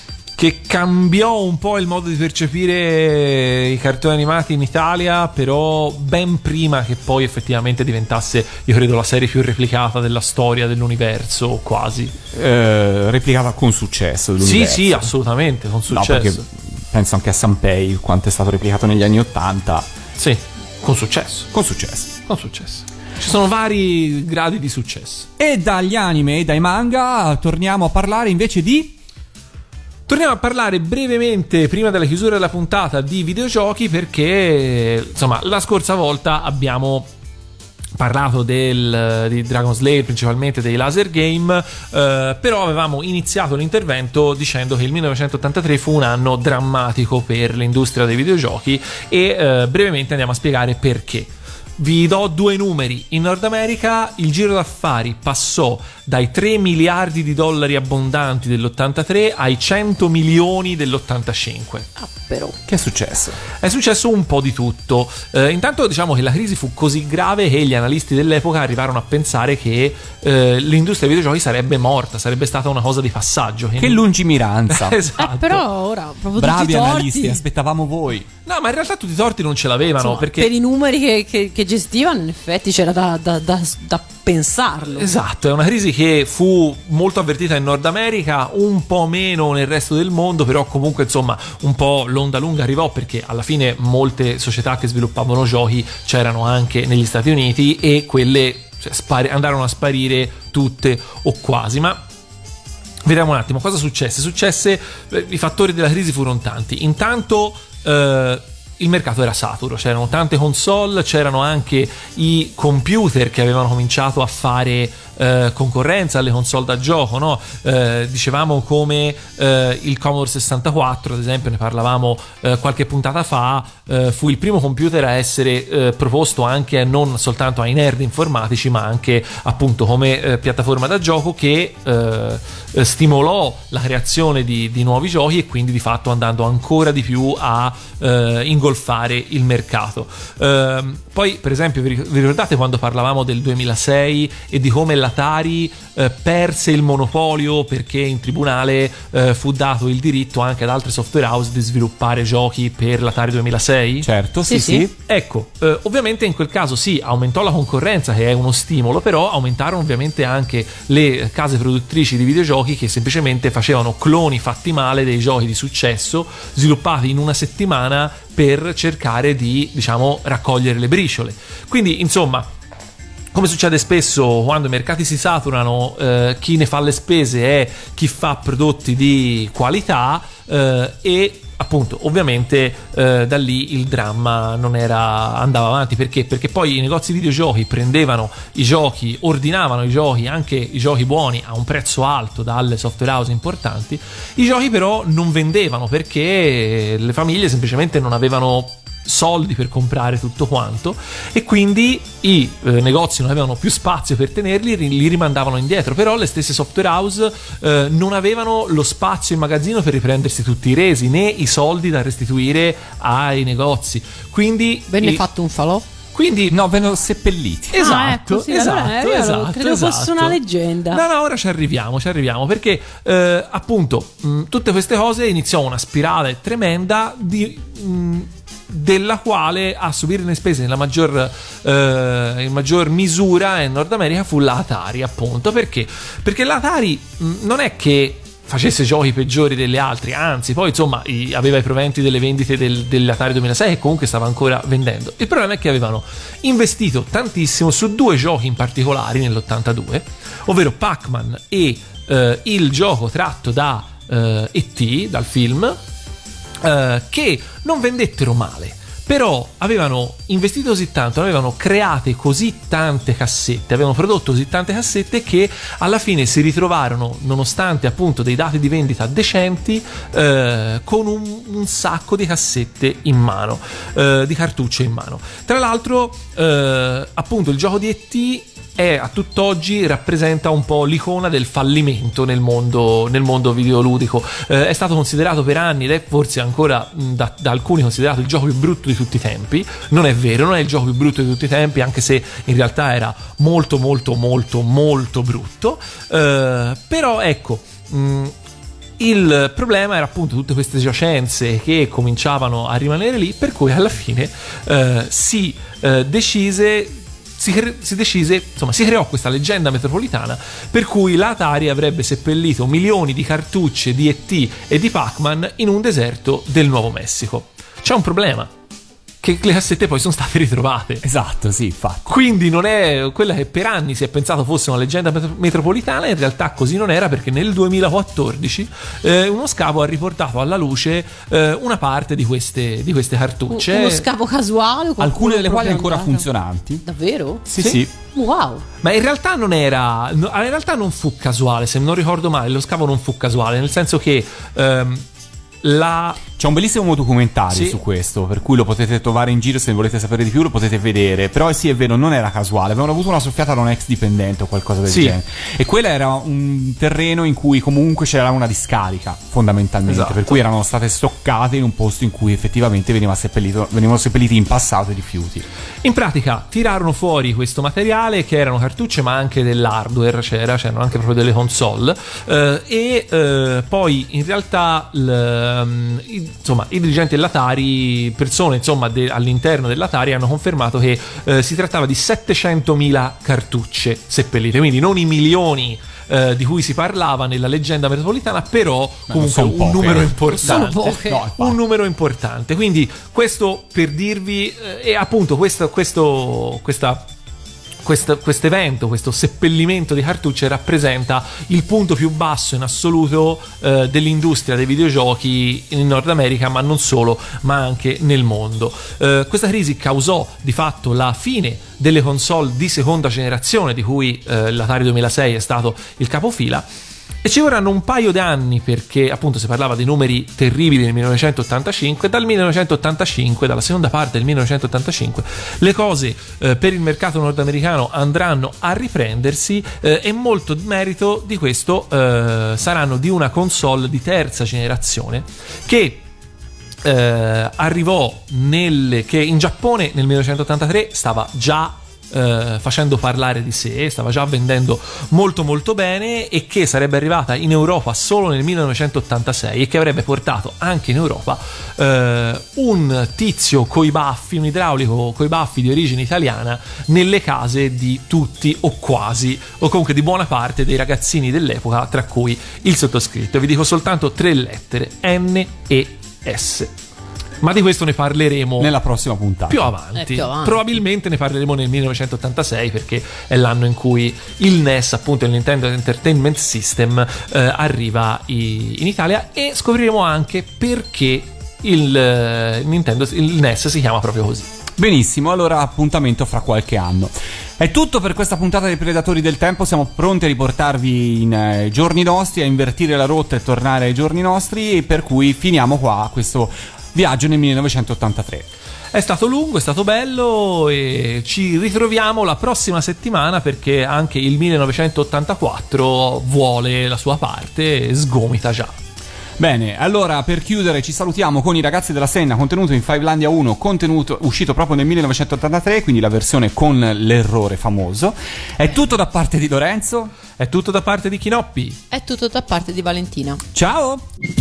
Speaker 4: che cambiò un po' il modo di percepire i cartoni animati in Italia, però ben prima che poi effettivamente diventasse, io credo, la serie più replicata della storia dell'universo, quasi.
Speaker 3: Eh, replicata con successo
Speaker 4: Sì,
Speaker 3: dell'universo.
Speaker 4: sì, assolutamente, con successo.
Speaker 3: No, perché penso anche a Sanpei, quanto è stato replicato negli anni Ottanta.
Speaker 4: Sì, con successo.
Speaker 3: Con successo.
Speaker 4: Con successo. Ci sono vari gradi di successo.
Speaker 3: E dagli anime e dai manga torniamo a parlare invece di...
Speaker 4: Torniamo a parlare brevemente, prima della chiusura della puntata, di videogiochi, perché insomma la scorsa volta abbiamo parlato del, di Dragon Slayer, principalmente dei laser game, eh, però avevamo iniziato l'intervento dicendo che il millenovecentottantatré fu un anno drammatico per l'industria dei videogiochi e eh, brevemente andiamo a spiegare perché. Vi do due numeri. In Nord America il giro d'affari passò dai tre miliardi di dollari abbondanti dell'ottantatré ai cento milioni dell'ottantacinque.
Speaker 5: Ah, però.
Speaker 3: Che è successo?
Speaker 4: È successo un po' di tutto. Eh, intanto diciamo che la crisi fu così grave che gli analisti dell'epoca arrivarono a pensare che eh, l'industria dei videogiochi sarebbe morta, sarebbe stata una cosa di passaggio.
Speaker 3: Che lungimiranza.
Speaker 4: Esatto.
Speaker 5: Eh, però ora, proprio
Speaker 3: Bravi
Speaker 5: tutti i torti.
Speaker 3: analisti, aspettavamo voi.
Speaker 4: No, ma in realtà tutti i torti non ce l'avevano.
Speaker 5: Insomma,
Speaker 4: perché
Speaker 5: per i numeri che, che, che gestivano, in effetti c'era da, da, da, da pensarlo.
Speaker 4: Esatto, è una crisi che fu molto avvertita in Nord America, un po' meno nel resto del mondo, però comunque insomma un po' l'onda lunga arrivò, perché alla fine molte società che sviluppavano giochi c'erano anche negli Stati Uniti e quelle cioè, spari- andarono a sparire tutte o quasi. Ma vediamo un attimo cosa successe. Successe, eh, i fattori della crisi furono tanti. Intanto eh, il mercato era saturo, c'erano tante console, c'erano anche i computer che avevano cominciato a fare eh, concorrenza alle console da gioco, no? Eh, dicevamo come eh, il Commodore sessantaquattro, ad esempio, ne parlavamo eh, qualche puntata fa, eh, fu il primo computer a essere eh, proposto anche non soltanto ai nerd informatici, ma anche appunto come eh, piattaforma da gioco, che eh, stimolò la creazione di, di nuovi giochi e quindi di fatto andando ancora di più a eh, ingolfare il mercato. Eh, poi per esempio vi ricordate quando parlavamo del duemilasei e di come l'Atari eh, perse il monopolio perché in tribunale eh, fu dato il diritto anche ad altre software house di sviluppare giochi per l'Atari duemilasei?
Speaker 3: Certo, sì,
Speaker 5: Sì,
Speaker 3: sì.
Speaker 5: sì.
Speaker 4: Ecco, eh, ovviamente in quel caso sì, aumentò la concorrenza, che è uno stimolo, però aumentarono ovviamente anche le case produttrici di videogiochi che semplicemente facevano cloni fatti male dei giochi di successo sviluppati in una settimana per cercare di, diciamo, raccogliere le briciole. Quindi, insomma, come succede spesso quando i mercati si saturano, eh, chi ne fa le spese è chi fa prodotti di qualità eh, e appunto ovviamente eh, da lì il dramma non era andava avanti. Perché? Perché poi i negozi videogiochi prendevano i giochi, ordinavano i giochi, anche i giochi buoni, a un prezzo alto dalle software house importanti. I giochi però non vendevano perché le famiglie semplicemente non avevano soldi per comprare tutto quanto e quindi i eh, negozi non avevano più spazio per tenerli, li rimandavano indietro. Però le stesse software house eh, non avevano lo spazio in magazzino per riprendersi tutti i resi né i soldi da restituire ai negozi, quindi
Speaker 5: Venne
Speaker 4: i...
Speaker 5: fatto un falò?
Speaker 4: Quindi
Speaker 3: no, vennero seppelliti.
Speaker 4: Esatto,
Speaker 5: ah, ecco, sì,
Speaker 4: esatto,
Speaker 5: allora, io
Speaker 4: esatto,
Speaker 5: credo
Speaker 4: esatto.
Speaker 5: fosse una leggenda.
Speaker 4: No, no, ora ci arriviamo, ci arriviamo perché eh, appunto mh, tutte queste cose iniziò una spirale tremenda di mh, della quale a subire le spese nella maggior, eh, in maggior misura in Nord America fu l'Atari, appunto. Perché? Perché l'Atari mh, non è che facesse giochi peggiori degli altri, anzi poi insomma i, aveva i proventi delle vendite del, dell'Atari duemilasei e comunque stava ancora vendendo. Il problema è che avevano investito tantissimo su due giochi in particolare nell'ottantadue, ovvero Pac-Man e eh, il gioco tratto da eh, E T, dal film, eh, che non vendettero male. Però avevano investito così tanto, avevano create così tante cassette, avevano prodotto così tante cassette che alla fine si ritrovarono, nonostante appunto dei dati di vendita decenti, eh, con un, un sacco di cassette in mano, eh, di cartucce in mano. Tra l'altro, eh, appunto, il gioco di E T è a tutt'oggi rappresenta un po' l'icona del fallimento nel mondo, nel mondo videoludico. Eh, è stato considerato per anni ed è forse ancora mh, da, da alcuni considerato il gioco più brutto di tutti i tempi. Non è vero, non è il gioco più brutto di tutti i tempi, anche se in realtà era molto molto molto molto brutto. Eh, però ecco, mh, il problema era appunto tutte queste giacenze che cominciavano a rimanere lì, per cui alla fine eh, si eh, decise Si, cre- si decise, insomma, si creò questa leggenda metropolitana per cui l'Atari avrebbe seppellito milioni di cartucce di E T e di Pac-Man in un deserto del Nuovo Messico. C'è un problema. che le cassette poi sono state ritrovate.
Speaker 3: Esatto, sì, infatti.
Speaker 4: Quindi non è quella che per anni si è pensato fosse una leggenda met- metropolitana, in realtà così non era, perché nel duemilaquattordici eh, uno scavo ha riportato alla luce eh, una parte di queste, di queste cartucce.
Speaker 5: Uno scavo casuale,
Speaker 3: alcune delle quali ancora
Speaker 5: andato.
Speaker 3: funzionanti.
Speaker 5: Davvero?
Speaker 3: Sì, sì. sì.
Speaker 5: Wow.
Speaker 4: Ma in realtà non era, in realtà non fu casuale, se non ricordo male, lo scavo non fu casuale, nel senso che ehm, la...
Speaker 3: C'è un bellissimo documentario
Speaker 4: sì.
Speaker 3: su questo, per cui lo potete trovare in giro, se volete sapere di più lo potete vedere. Però sì, è vero, non era casuale, avevano avuto una soffiata da un ex dipendente o qualcosa del
Speaker 4: sì.
Speaker 3: genere. E quello era un terreno in cui comunque c'era una discarica, fondamentalmente,
Speaker 4: esatto.
Speaker 3: per cui erano state stoccate in un posto in cui effettivamente veniva seppellito, venivano seppelliti in passato i rifiuti.
Speaker 4: In pratica tirarono fuori questo materiale, che erano cartucce ma anche dell'hardware, c'era, c'erano anche proprio delle console, eh, e eh, poi in realtà l, insomma i dirigenti dell'Atari, persone insomma de, all'interno dell'Atari, hanno confermato che eh, si trattava di settecentomila cartucce seppellite, quindi non i milioni eh, di cui si parlava nella leggenda metropolitana, però comunque un
Speaker 3: poche,
Speaker 4: numero
Speaker 3: eh.
Speaker 4: importante,
Speaker 3: no,
Speaker 4: un numero importante. Quindi questo per dirvi, eh, e appunto questo, questo questa Questo evento, questo seppellimento di cartucce rappresenta il punto più basso in assoluto eh, dell'industria dei videogiochi in Nord America, ma non solo, ma anche nel mondo. Eh, questa crisi causò di fatto la fine delle console di seconda generazione, di cui eh, l'Atari duemilasei è stato il capofila. E ci vorranno un paio di anni, perché appunto si parlava di numeri terribili nel millenovecentottantacinque. Dal millenovecentottantacinque, dalla seconda parte del millenovecentottantacinque, le cose eh, per il mercato nordamericano andranno a riprendersi, eh, e molto merito di questo eh, saranno di una console di terza generazione che eh, arrivò nel, che in Giappone nel millenovecentottantatré stava già Uh, facendo parlare di sé, stava già vendendo molto molto bene, e che sarebbe arrivata in Europa solo nel millenovecentottantasei, e che avrebbe portato anche in Europa uh, un tizio coi baffi, un idraulico coi baffi di origine italiana, nelle case di tutti o quasi, o comunque di buona parte dei ragazzini dell'epoca, tra cui il sottoscritto. Vi dico soltanto tre lettere: N E S. Ma di questo ne parleremo
Speaker 3: nella prossima puntata.
Speaker 4: Più avanti.
Speaker 5: Eh, più avanti.
Speaker 4: Probabilmente ne parleremo nel millenovecentottantasei, perché è l'anno in cui il N E S, appunto il Nintendo Entertainment System, eh, arriva i- in Italia, e scopriremo anche perché il, eh, Nintendo, il N E S si chiama proprio così.
Speaker 3: Benissimo, allora appuntamento fra qualche anno. È tutto per questa puntata dei Predatori del Tempo. Siamo pronti a riportarvi in eh, giorni nostri, a invertire la rotta e tornare ai giorni nostri, e per cui finiamo qua questo viaggio nel millenovecentottantatré.
Speaker 4: È stato lungo, è stato bello, e ci ritroviamo la prossima settimana, perché anche il millenovecentottantaquattro vuole la sua parte e sgomita già.
Speaker 3: Bene, allora per chiudere ci salutiamo con I Ragazzi della Senna, contenuto in Fivelandia uno, contenuto uscito proprio nel millenovecentottantatré, quindi la versione con l'errore famoso. È tutto da parte di Lorenzo,
Speaker 4: è tutto da parte di Chinoppi,
Speaker 5: è tutto da parte di Valentina.
Speaker 3: Ciao!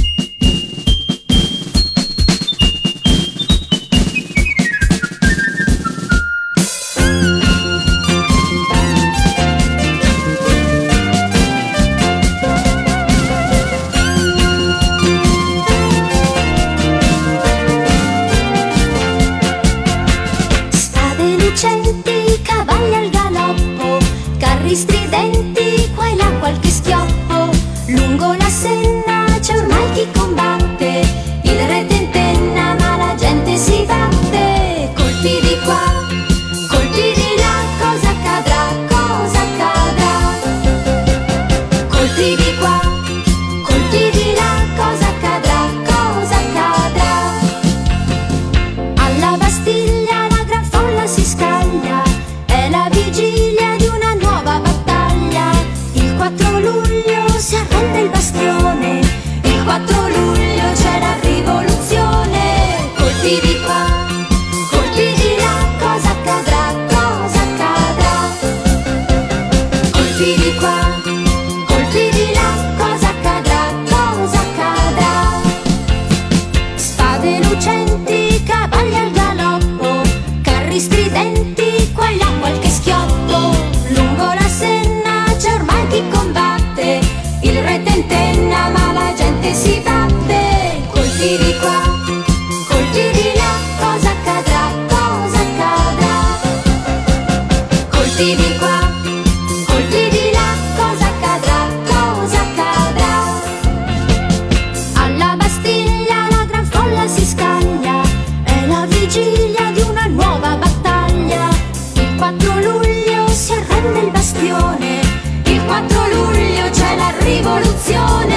Speaker 10: Spade lucenti, cavalli al galoppo, carri stridenti, qua e là qualche schioppo. Lungo la Senna c'è ormai chi combatte, il re tentenna ma la gente si batte. Colpi di qua, colpi di là, cosa accadrà, cosa accadrà? Colpi di qua, colpi di là, cosa accadrà, cosa accadrà? Alla Bastiglia la gran folla si scaglia, è la vigilia di una nuova battaglia. Il quattro luglio si arrende il bastione, il quattro luglio c'è la rivoluzione. Colpi di qua, colpi di là, cosa accadrà, cosa accadrà? Colpi di qua, colpi di là, cosa
Speaker 6: passione.